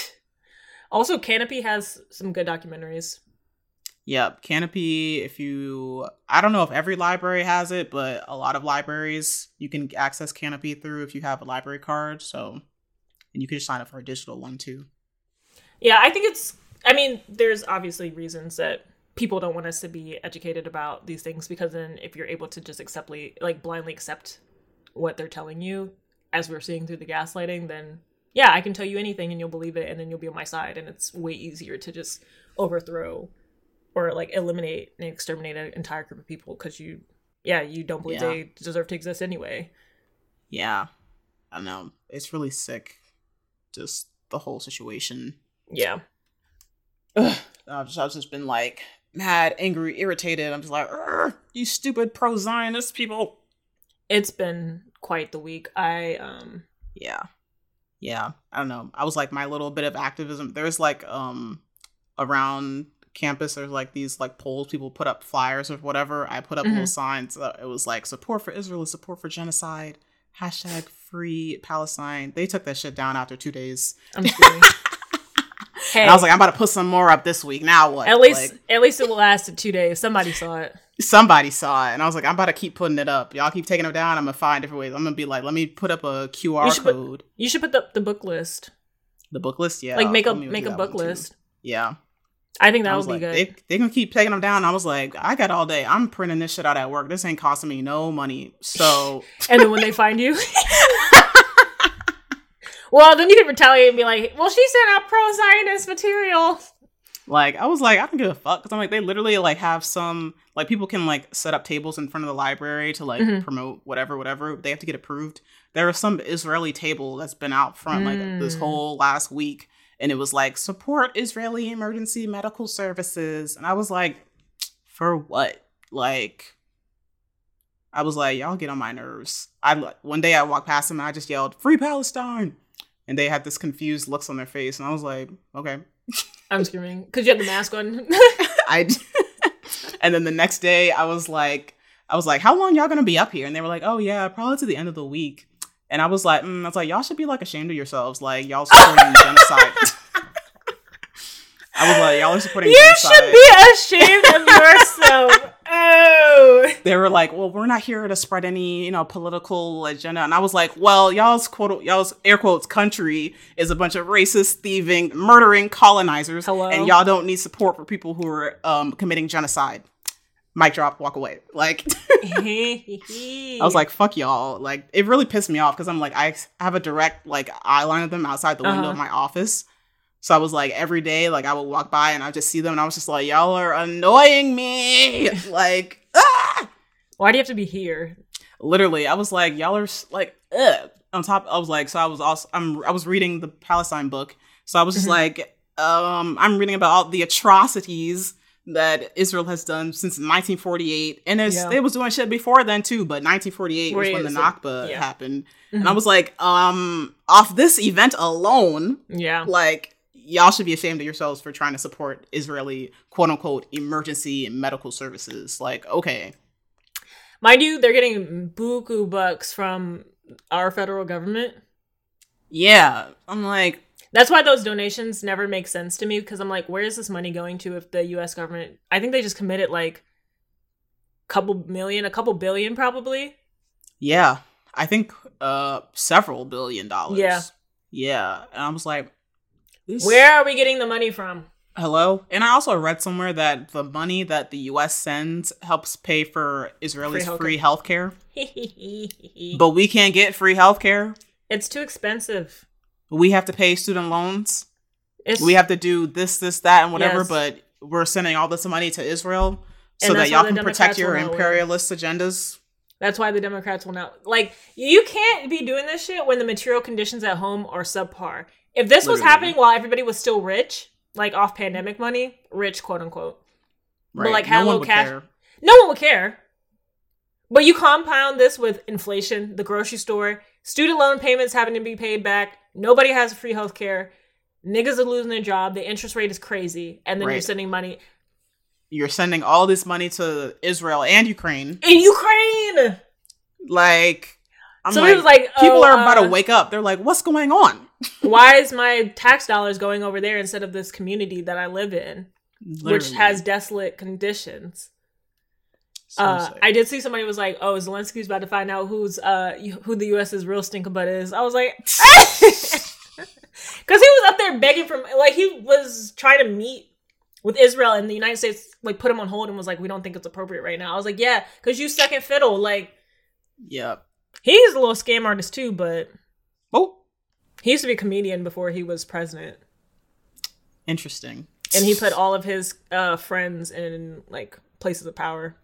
Also, Canopy has some good documentaries. Yep, Canopy, if you, I don't know if every library has it, but a lot of libraries, you can access Canopy through if you have a library card, so, and you can just sign up for a digital one too. Yeah, I think it's, I mean, there's obviously reasons that people don't want us to be educated about these things, because then if you're able to just acceptly, like blindly accept what they're telling you, as we're seeing through the gaslighting, then yeah, I can tell you anything and you'll believe it and then you'll be on my side, and it's way easier to just overthrow or like eliminate and exterminate an entire group of people because you, yeah, you don't believe yeah. they deserve to exist anyway. Yeah, I don't know. It's really sick. Just the whole situation. Yeah. Ugh. I've just, I've just been like mad, angry, irritated. I'm just like, you stupid pro-Zionist people. It's been quite the week. I, um... Yeah. Yeah. I don't know. I was like my little bit of activism. There's like, um, around campus, there's like these like polls, people put up flyers or whatever. I put up mm-hmm. little signs. Uh, it was like support for Israel, support for genocide, hashtag free Palestine. They took that shit down after two days. I'm kidding. Hey, and I was like, I'm about to put some more up this week. Now what? At least, like, at least it lasted two days. Somebody saw it. Somebody saw it, and I was like, I'm about to keep putting it up. Y'all keep taking them down. I'm gonna find different ways. I'm gonna be like, let me put up a Q R you code. Put, you should put the the book list. The book list, yeah. Like make a make a book list. Yeah. I think that I would be like, good. They they gonna keep taking them down. I was like, I got all day. I'm printing this shit out at work. This ain't costing me no money. So, and then when they find you, well, then you can retaliate and be like, well, she sent out pro-Zionist material. Like, I was like, I don't give a fuck. Because I'm like, they literally, like, have some, like, people can, like, set up tables in front of the library to, like, mm-hmm. promote whatever, whatever. They have to get approved. There was some Israeli table that's been out front, like, mm. this whole last week. And it was like, support Israeli emergency medical services. And I was like, for what? Like, I was like, y'all get on my nerves. I One day I walked past them and I just yelled, free Palestine. And they had this confused looks on their face. And I was like, okay. I'm screaming. Because you had the mask on. I And then the next day, I was like, I was like, how long y'all gonna be up here? And they were like, oh yeah, probably to the end of the week. And I was like, mm, I was like, y'all should be like ashamed of yourselves. Like, y'all supporting genocide. I was like, y'all are supporting you genocide. You should be ashamed of yourself. Oh. They were like, well, we're not here to spread any, you know, political agenda. And I was like, well, y'all's quote, y'all's air quotes country is a bunch of racist, thieving, murdering colonizers. Hello? And y'all don't need support for people who are um, committing genocide. Mic drop, walk away. Like, I was like, fuck y'all. Like, it really pissed me off because I'm like, I have a direct, like, eye line of them outside the window uh-huh. of my office. So I was like, every day, like, I would walk by and I would just see them and I was just like, y'all are annoying me. Like, ah! Why do you have to be here? Literally, I was like, y'all are like, ugh. On top, I was like, so I was also, I'm, I was reading the Palestine book. So I was just mm-hmm. like, um, I'm reading about all the atrocities that Israel has done since nineteen forty-eight. And it's, yeah. it was doing shit before then too, but nineteen forty-eight was when the Nakba yeah. happened. Mm-hmm. And I was like, um, off this event alone, yeah, like, y'all should be ashamed of yourselves for trying to support Israeli, quote unquote, emergency medical services. Like, okay. Mind you, they're getting buku bucks from our federal government. Yeah. I'm like... That's why those donations never make sense to me, because I'm like, where is this money going to if the U S government... I think they just committed like a couple million, a couple billion probably. Yeah. I think uh, several billion dollars. Yeah. Yeah. And I was like... This... Where are we getting the money from? Hello? And I also read somewhere that the money that the U S sends helps pay for Israelis' free healthcare. But we can't get free healthcare. It's too expensive. We have to pay student loans. It's... We have to do this, this, that, and whatever, yes. But we're sending all this money to Israel so that y'all can protect your imperialist win. agendas. That's why the Democrats will not... Like, you can't be doing this shit when the material conditions at home are subpar. If this Literally. was happening while everybody was still rich, like off pandemic money, rich, quote unquote, right. but like had no low cash, care. no one would care. But you compound this with inflation, the grocery store, student loan payments having to be paid back, nobody has free health care, niggas are losing their job, the interest rate is crazy, and then right. you're sending money. You're sending all this money to Israel and Ukraine. In Ukraine! Like, I'm so like, it was like people oh, are about uh, to wake up. They're like, what's going on? Why is my tax dollars going over there instead of this community that I live in, Literally. which has desolate conditions? So uh, I did see somebody was like, "Oh, Zelensky's about to find out who's uh who the U S's real stinkerbutt is." I was like, because he was up there begging for, like, he was trying to meet with Israel, and the United States like put him on hold and was like, "We don't think it's appropriate right now." I was like, "Yeah, because you second fiddle." Like, yep, he's a little scam artist too, but oh, he used to be a comedian before he was president. Interesting. And he put all of his uh, friends in like places of power.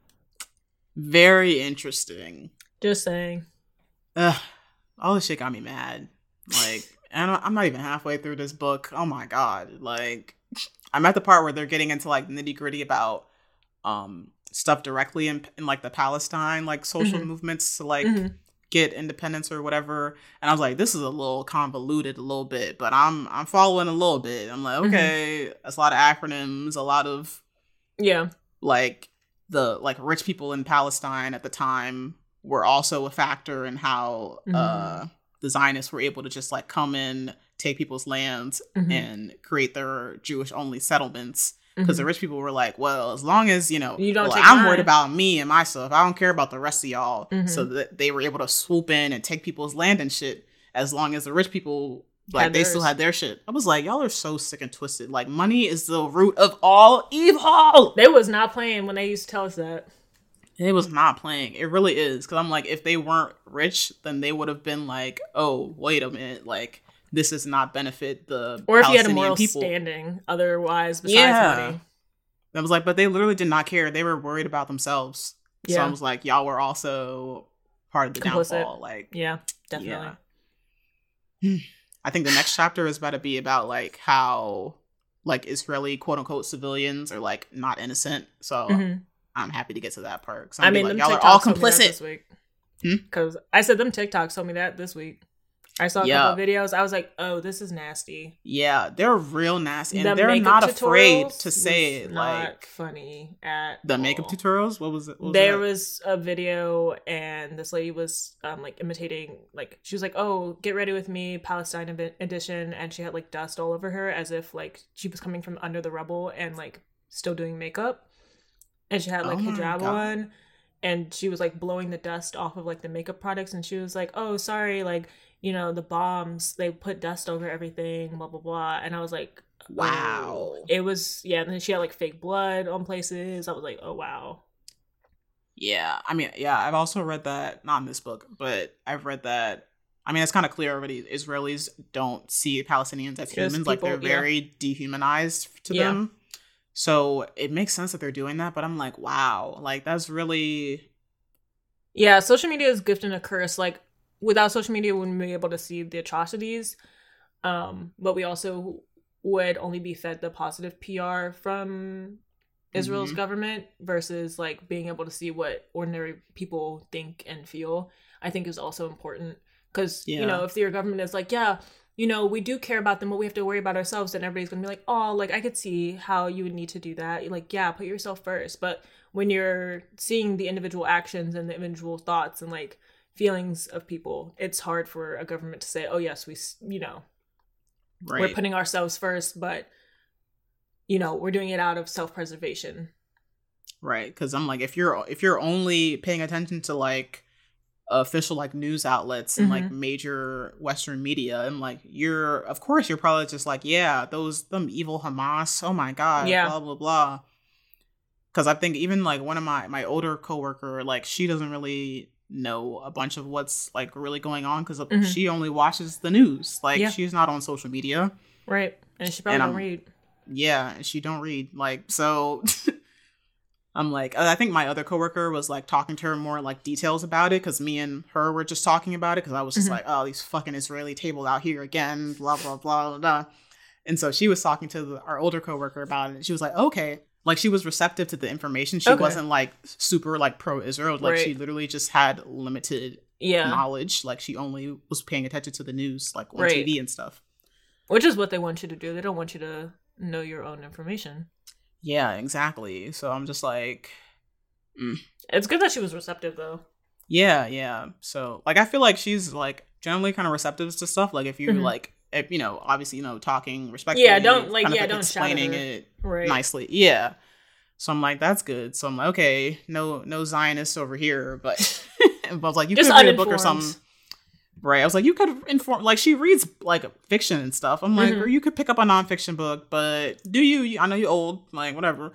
Very interesting. Just saying. Ugh, all this shit got me mad. Like, and I'm not even halfway through this book. Oh my god! Like, I'm at the part where they're getting into like nitty gritty about um stuff directly in, in like the Palestine like social mm-hmm. movements to like mm-hmm. get independence or whatever. And I was like, this is a little convoluted, a little bit, but I'm I'm following a little bit. I'm like, okay, mm-hmm. that's a lot of acronyms, a lot of yeah, like. The like rich people in Palestine at the time were also a factor in how mm-hmm. uh, the Zionists were able to just like come in, take people's lands, mm-hmm. and create their Jewish only settlements. Because mm-hmm. the rich people were like, well, as long as, you know, you don't well, take I'm mine. worried about me and my stuff. I don't care about the rest of y'all. Mm-hmm. So that they were able to swoop in and take people's land and shit as long as the rich people, like, had they theirs. still had their shit. I was like, y'all are so sick and twisted. Like, money is the root of all evil. They was not playing when they used to tell us that. It was not playing. It really is. Because I'm like, if they weren't rich, then they would have been like, oh, wait a minute. Like, this does not benefit the Or if you had a Palestinian moral people. standing otherwise besides yeah. money. I was like, but they literally did not care. They were worried about themselves. Yeah. So I was like, y'all were also part of the Complicit. downfall. Like, yeah, definitely. Yeah. I think the next chapter is about to be about like how like Israeli quote unquote civilians are like not innocent. So mm-hmm. I'm happy to get to that part. I mean, like, them y'all TikToks are all told me that complicit this week. Because hmm? I said them TikToks told me that this week. I saw a yeah. couple of videos. I was like, oh, this is nasty. Yeah, they're real nasty. And The they're makeup not afraid to tutorials say was it. not Like, funny at the all. makeup tutorials? What was it? What was there that? was a video and this lady was um like imitating, like she was like, oh, get ready with me, Palestine ed- edition, and she had like dust all over her as if like she was coming from under the rubble and like still doing makeup, and she had like Oh my hijab God. on, and she was like blowing the dust off of like the makeup products, and she was like, oh, sorry, like, you know, the bombs, they put dust over everything, blah blah blah. And I was like, Wow. oh. It was, yeah, and then she had like fake blood on places. I was like, oh wow. Yeah, I mean, yeah, I've also read that, not in this book, but I've read that, I mean, it's kind of clear already, Israelis don't see Palestinians as Just humans, like, they're people, yeah. very dehumanized to Yeah. them. So it makes sense that they're doing that, but I'm like, wow, like, that's really, Yeah, social media is a gift and a curse. Like, without social media, we wouldn't be able to see the atrocities. Um, but we also would only be fed the positive P R from Israel's Mhm. government versus, like, being able to see what ordinary people think and feel, I think is also important. Because, Yeah. you know, if your government is like, yeah, you know, we do care about them, but we have to worry about ourselves, then everybody's going to be like, oh, like, I could see how you would need to do that. You're like, yeah, put yourself first. But when you're seeing the individual actions and the individual thoughts and, like, feelings of people, it's hard for a government to say, oh, yes, we, s- you know, right. we're putting ourselves first, but, you know, we're doing it out of self-preservation. Right, because I'm like, if you're if you're only paying attention to like official like news outlets and Mhm. like major Western media, and like you're, of course, you're probably just like, yeah, those them evil Hamas, oh my god, Yeah. blah blah blah. Because I think even like one of my my older coworker, like she doesn't really know a bunch of what's like really going on because Mhm. she only watches the news. Like Yeah. she's not on social media. Right. And she probably And don't I'm- read. Yeah, and she don't read. Like, so I'm like, I think my other coworker was like talking to her more like details about it because me and her were just talking about it because I was just Mhm. like, oh, these fucking Israeli tables out here again, blah blah blah blah blah. And so she was talking to the, our older coworker about it, and she was like, okay, like she was receptive to the information. She Okay. wasn't like super like pro Israel. Like she Right. literally just had limited Yeah. knowledge. Like she only was paying attention to the news, like on Right. T V and stuff. Which is what they want you to do. They don't want you to know your own information. Yeah, exactly. So I'm just like, It's good that she was receptive, though. yeah, yeah. So like I feel like she's like generally kind of receptive to stuff. Like if you Mhm. like, if, you know, obviously, you know, talking respectfully. Yeah, don't, like, kind of, yeah, don't shout at explaining her. it Right. nicely. Yeah. So I'm like, that's good. So I'm like, okay, no, no Zionists over here, but, but I was like, you Just could read a book or uninformed. something. Right. I was like, you could inform, like, she reads like fiction and stuff. I'm like, Mhm. or you could pick up a nonfiction book, but do you, you I know you're old, like, whatever.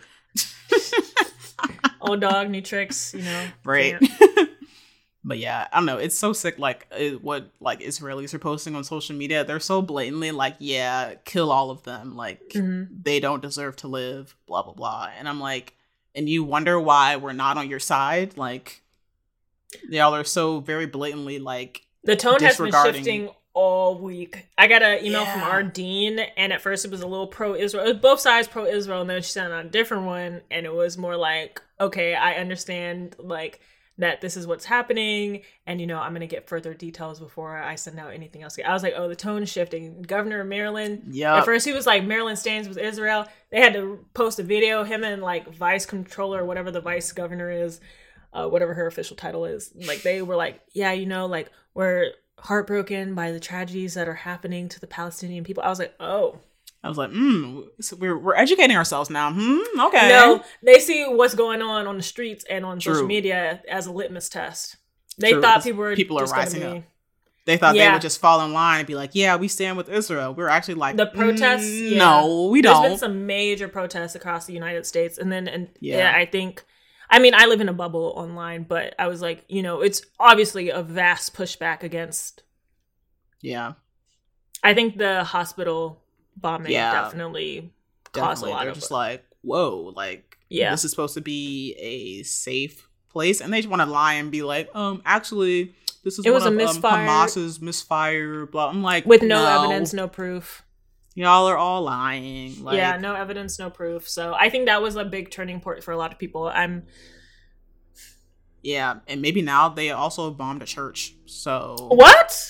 Old dog, new tricks, you know. Right. can't- But yeah, I don't know. It's so sick, like, it, what, like, Israelis are posting on social media. They're so blatantly like, yeah, kill all of them. Like, Mhm. they don't deserve to live, blah, blah, blah. And I'm like, and you wonder why we're not on your side? Like, y'all are so very blatantly, like, The tone has been disregarding- shifting all week. I got an email from Yeah. our dean, and at first it was a little pro-Israel. It was both sides pro-Israel, and then she sent out a different one, and it was more like, okay, I understand, like, that this is what's happening, and, you know, I'm going to get further details before I send out anything else. I was like, oh, the tone is shifting. Governor of Maryland, yeah. at first he was like, Maryland stands with Israel. They had to post a video, him and, like, vice controller, whatever the vice governor is, uh, whatever her official title is. Like, they were like, yeah, you know, like, we're heartbroken by the tragedies that are happening to the Palestinian people. I was like, oh. I was like, hmm, so we're, we're educating ourselves now. Hmm, okay. No, they see what's going on on the streets and on social True. media as a litmus test. They True, thought 'cause people were people are just gonna rising be, up. They thought they Yeah. would just fall in line and be like, yeah, we stand with Israel. We're actually like, The protests, "Mm, yeah. no, we There's don't. been some major protests across the United States, and then and Yeah. yeah. I think, I mean, I live in a bubble online, but I was like, you know, it's obviously a vast pushback against. Yeah, I think the hospital bombing Yeah. definitely caused a definitely. lot They're of. just like, whoa, like, Yeah. this is supposed to be a safe place, and they just want to lie and be like, um, actually, this is It one was a of misfire. Um, Hamas's misfire. Blah. I'm like, with no, evidence, no proof. Y'all are all lying. Like, yeah, no evidence, no proof. So I think that was a big turning point for a lot of people. I'm yeah, and maybe now they also bombed a church. So what?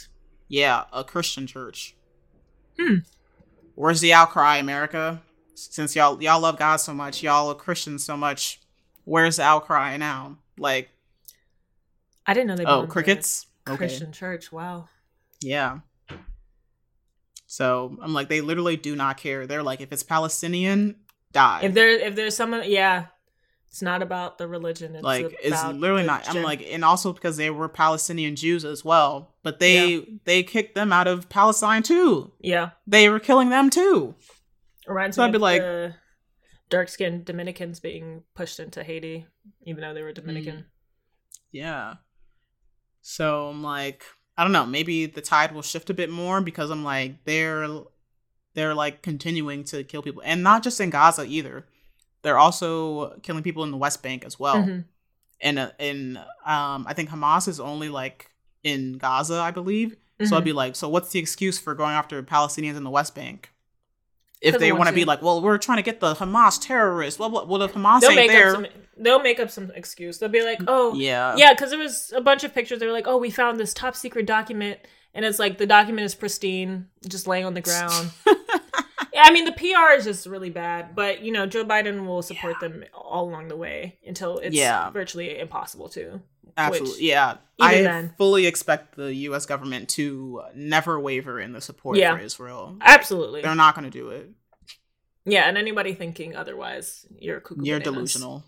Yeah, a Christian church. Hmm. Where's the outcry, America? Since y'all y'all love God so much, y'all are Christians so much. Where's the outcry now? Like, I didn't know they. Oh, crickets. Christian Okay. church. Wow. Yeah. So I'm like, they literally do not care. They're like, if it's Palestinian, die. If there, if there's someone, yeah, it's not about the religion. It's like, it's about literally the not. I'm gen- like, and also because they were Palestinian Jews as well, but they Yeah. they kicked them out of Palestine too. yeah. They were killing them too. Reminds So me I'd be of like- the dark-skinned Dominicans being pushed into Haiti, even though they were Dominican. Yeah. So I'm like, I don't know, maybe the tide will shift a bit more because I'm like, they're they're like continuing to kill people. And not just in Gaza either. They're also killing people in the West Bank as well. Mhm. And uh, in um I think Hamas is only like in Gaza, I believe. So I'd Mhm. be like, so what's the excuse for going after Palestinians in the West Bank? If 'Cause they they want to want be to. like, well, we're trying to get the Hamas terrorists. Well, well, well if Hamas They'll ain't make there, up some. They'll make up some excuse. They'll be like, "Oh, yeah, yeah," because there was a bunch of pictures. They were like, "Oh, we found this top secret document," and it's like the document is pristine, just laying on the ground. Yeah, I mean, the P R is just really bad, but you know, Joe Biden will support Yeah. them all along the way until it's Yeah. virtually impossible to. Absolutely, Which, yeah. even I then- fully expect the U S government to never waver in the support Yeah. for Israel. Absolutely. They're not going to do it. Yeah, and anybody thinking otherwise, you're cuckoo You're bananas. delusional.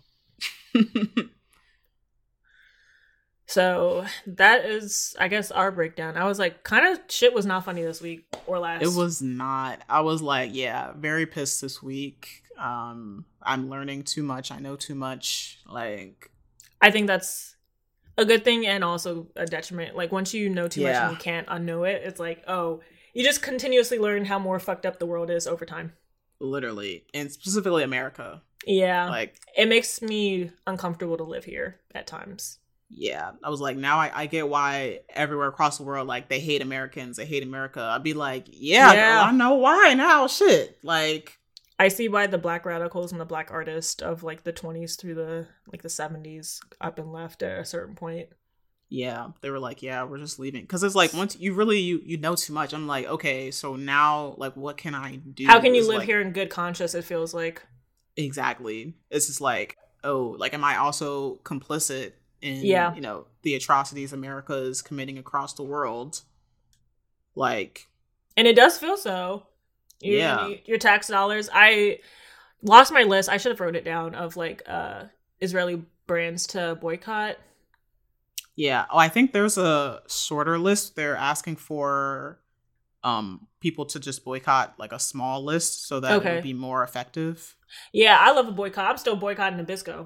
So that is, I guess, our breakdown. I was like, kind of shit was not funny this week or last. It was not. I was like, yeah, very pissed this week. Um, I'm learning too much. I know too much. Like, I think that's a good thing and also a detriment. Like, once you know too much Yeah. and you can't unknow it, it's like, oh, you just continuously learn how more fucked up the world is over time. literally, and specifically America. Yeah. Like, It makes me uncomfortable to live here at times. yeah, I was like, now I, I get why everywhere across the world, like, they hate Americans, they hate America. I'd be like, yeah, Yeah. girl, I know why now. Shit, like, I see why the black radicals and the black artists of like the twenties through the like the seventies up and left at a certain point. yeah, they were like, yeah, we're just leaving, because it's like, once you really you you know too much. I'm like, okay, so now, like, what can I do? How can you It's live like- here in good conscience? It feels like. Exactly. It's just like, oh, like, am I also complicit in, Yeah. you know, the atrocities America is committing across the world? Like, And it does feel so. You- Yeah. Your tax dollars. I lost my list. I should have wrote it down of like uh Israeli brands to boycott. yeah. Oh, I think there's a shorter list. They're asking for um people to just boycott like a small list so that it Okay. would be more effective. Yeah, I love a boycott. I'm still boycotting Nabisco.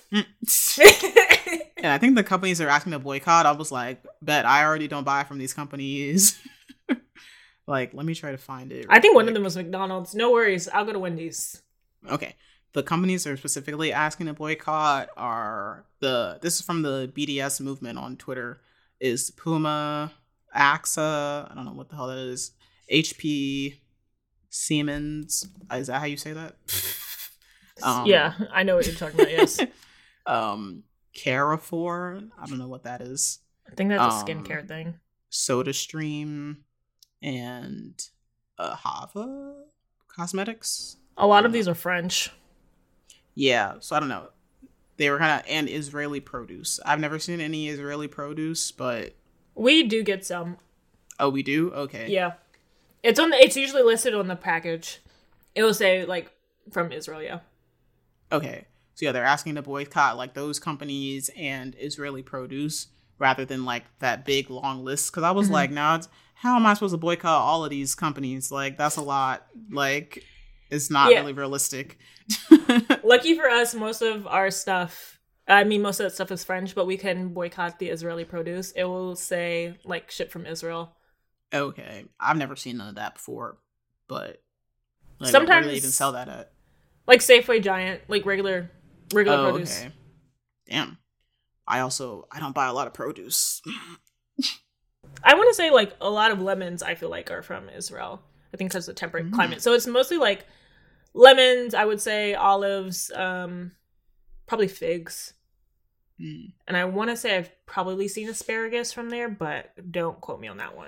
And I think the companies are asking to boycott, I was like, bet I already don't buy from these companies. Like, let me try to find it. I think real one of them quick. was McDonald's. No worries. I'll go to Wendy's. Okay. The companies that are specifically asking to boycott are the, this is from the B D S movement on Twitter, is Puma, A X A, I don't know what the hell that is, H P, Siemens. Is that how you say that? Um, Yeah, I know what you're talking about. Yes, um, Carrefour, I don't know what that is. I think that's a Um, skincare thing. SodaStream, and uh, Hava Cosmetics. A lot of these are French. Yeah, so I don't know. They were kind of, and Israeli produce. I've never seen any Israeli produce, but We do get some. oh, we do. Okay. Yeah, it's on. The, it's usually listed on the package. It will say like from Israel. Yeah. Okay. So yeah, they're asking to boycott like those companies and Israeli produce rather than like that big long list. Because I was Mhm. like, now it's, how am I supposed to boycott all of these companies? Like, that's a lot. Like, it's not Yeah. really realistic. Lucky for us, most of our stuff, I mean, most of that stuff is French, but we can boycott the Israeli produce. It will say, like, ship from Israel. Okay. I've never seen none of that before, but like, Sometimes- where do they even sell that at? Like Safeway Giant, like regular regular Oh, produce. okay. Damn. I also, I don't buy a lot of produce. I want to say, like, a lot of lemons, I feel like, are from Israel. I think because of the temperate Mm. climate. So it's mostly, like, lemons, I would say, olives, um, probably figs. Mm. And I want to say I've probably seen asparagus from there, but don't quote me on that one.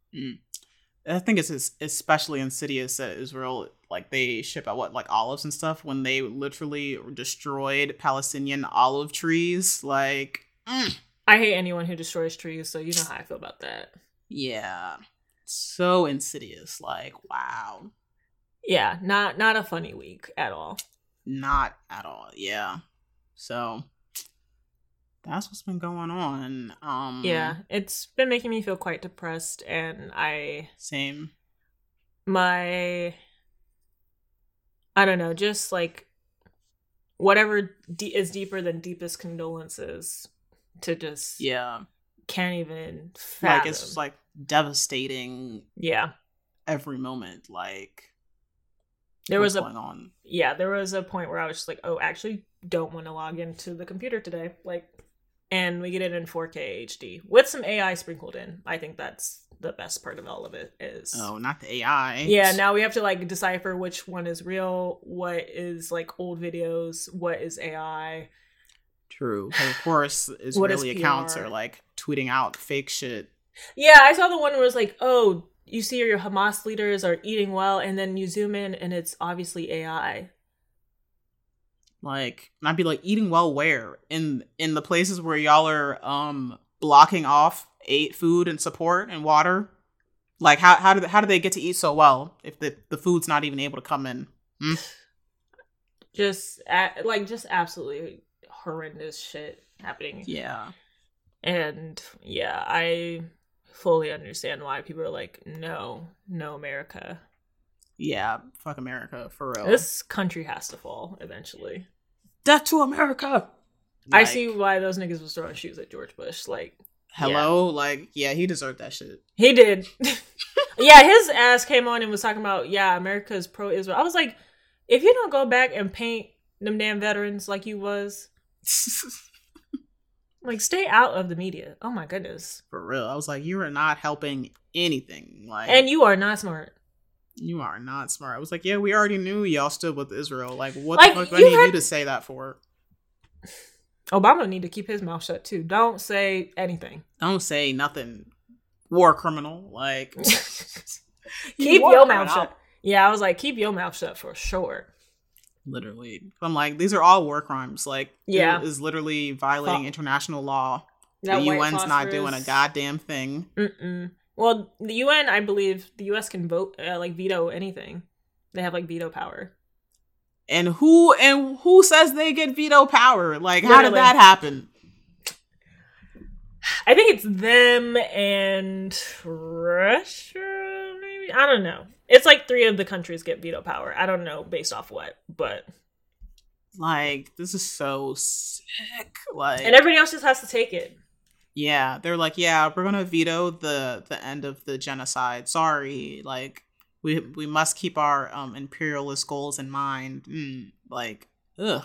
Mm. I think it's especially insidious that Israel, like, they ship out, what, like, olives and stuff when they literally destroyed Palestinian olive trees. Like, mm. I hate anyone who destroys trees, so you know how I feel about that. Yeah. So insidious. Like, wow. Yeah, not not a funny week at all. Not at all. Yeah. So that's what's been going on. Um Yeah, it's been making me feel quite depressed, and I same. My I don't know, just like whatever de- is deeper than deepest condolences to just yeah can't even fathom. Like, it's just like devastating. Yeah, every moment. Like, there what's was a going on? Yeah, there was a point where I was just like, oh, actually don't want to log into the computer today. Like, and we get it in four K H D with some A I sprinkled in. I think that's the best part of all of it is. Oh, not the A I. Yeah, now we have to like decipher which one is real, what is like old videos, what is A I. True. Of course, Israeli accounts are like tweeting out fake shit. Yeah, I saw the one where it was like, oh, you see your Hamas leaders are eating well, and then you zoom in and it's obviously A I. Like, and I'd be like, eating well where? In in the places where y'all are um blocking off aid, food and support and water? Like, how how do they, how do they get to eat so well if the, the food's not even able to come in? Hmm? Just like just absolutely horrendous shit happening. Yeah. And yeah, I fully understand why people are like, no, no America. Yeah, fuck America, for real. This country has to fall eventually. Death to America! I Like, see why those niggas was throwing shoes at George Bush. Like, hello? Yeah. Like, yeah, he deserved that shit. He did. Yeah, his ass came on and was talking about, yeah, America's pro-Israel. I was like, if you don't go back and paint them damn veterans like you was... Like, stay out of the media. Oh my goodness. For real. I was like, you are not helping anything. Like, and you are not smart. You are not smart. I was like, yeah, we already knew y'all stood with Israel. Like, what like, the fuck do I need had... you to say that for? Obama need to keep his mouth shut too. Don't say anything. Don't say nothing. War criminal. Like, keep your mouth shut. Yeah, I was like, keep your mouth shut for sure. Literally. I'm like, these are all war crimes. Like, yeah, it is literally violating F- international law. That the U N's not doing a goddamn thing. Mm-mm. Well, the U N, I believe, the U S can vote, uh, like, veto anything. They have, like, veto power. And who and who says they get veto power? Like, Literally. How did that happen? I think it's them and Russia, maybe? I don't know. It's like three of the countries get veto power. I don't know based off what, but... Like, this is so sick. Like, and everybody else just has to take it. Yeah, they're like, yeah, we're gonna veto the the end of the genocide. Sorry, like, we we must keep our um imperialist goals in mind. Mm, like, ugh.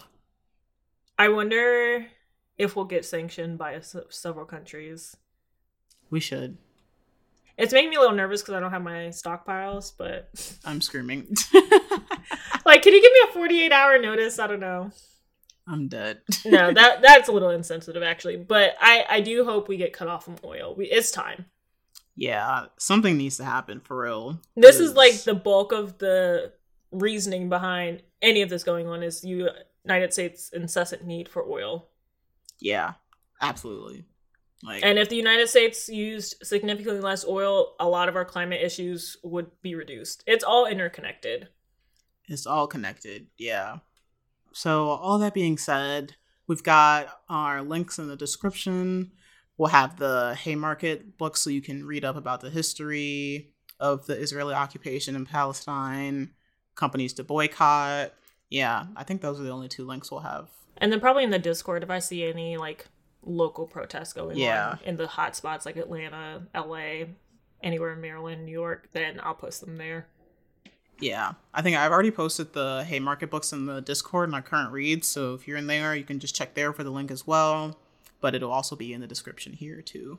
I wonder if we'll get sanctioned by a, several countries. We should. It's making me a little nervous because I don't have my stockpiles, but I'm screaming. Like, can you give me a forty-eight hour notice? I don't know. I'm dead. No, that that's a little insensitive, actually. But I, I do hope we get cut off from oil. We, it's time. Yeah, something needs to happen for real. This is like the bulk of the reasoning behind any of this going on is the United States' incessant need for oil. Yeah, absolutely. Like, and if the United States used significantly less oil, a lot of our climate issues would be reduced. It's all interconnected. It's all connected, yeah. So, all that being said, we've got our links in the description. We'll have the Haymarket book so you can read up about the history of the Israeli occupation in Palestine, companies to boycott. Yeah, I think those are the only two links we'll have. And then probably in the Discord, if I see any, like, local protests going yeah. on in the hot spots like Atlanta, L A, anywhere in Maryland, New York, then I'll post them there. Yeah, I think I've already posted the Haymarket books in the Discord and our current reads, so if you're in there, you can just check there for the link as well, but it'll also be in the description here too.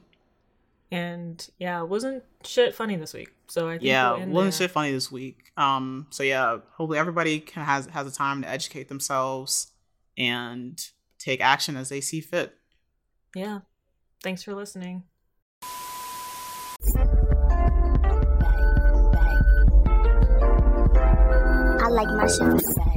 And yeah, wasn't shit funny this week, so I think yeah, we'll wasn't shit funny this week. Um, so yeah, hopefully everybody can, has has a time to educate themselves and take action as they see fit. Yeah. Thanks for listening. like mushrooms.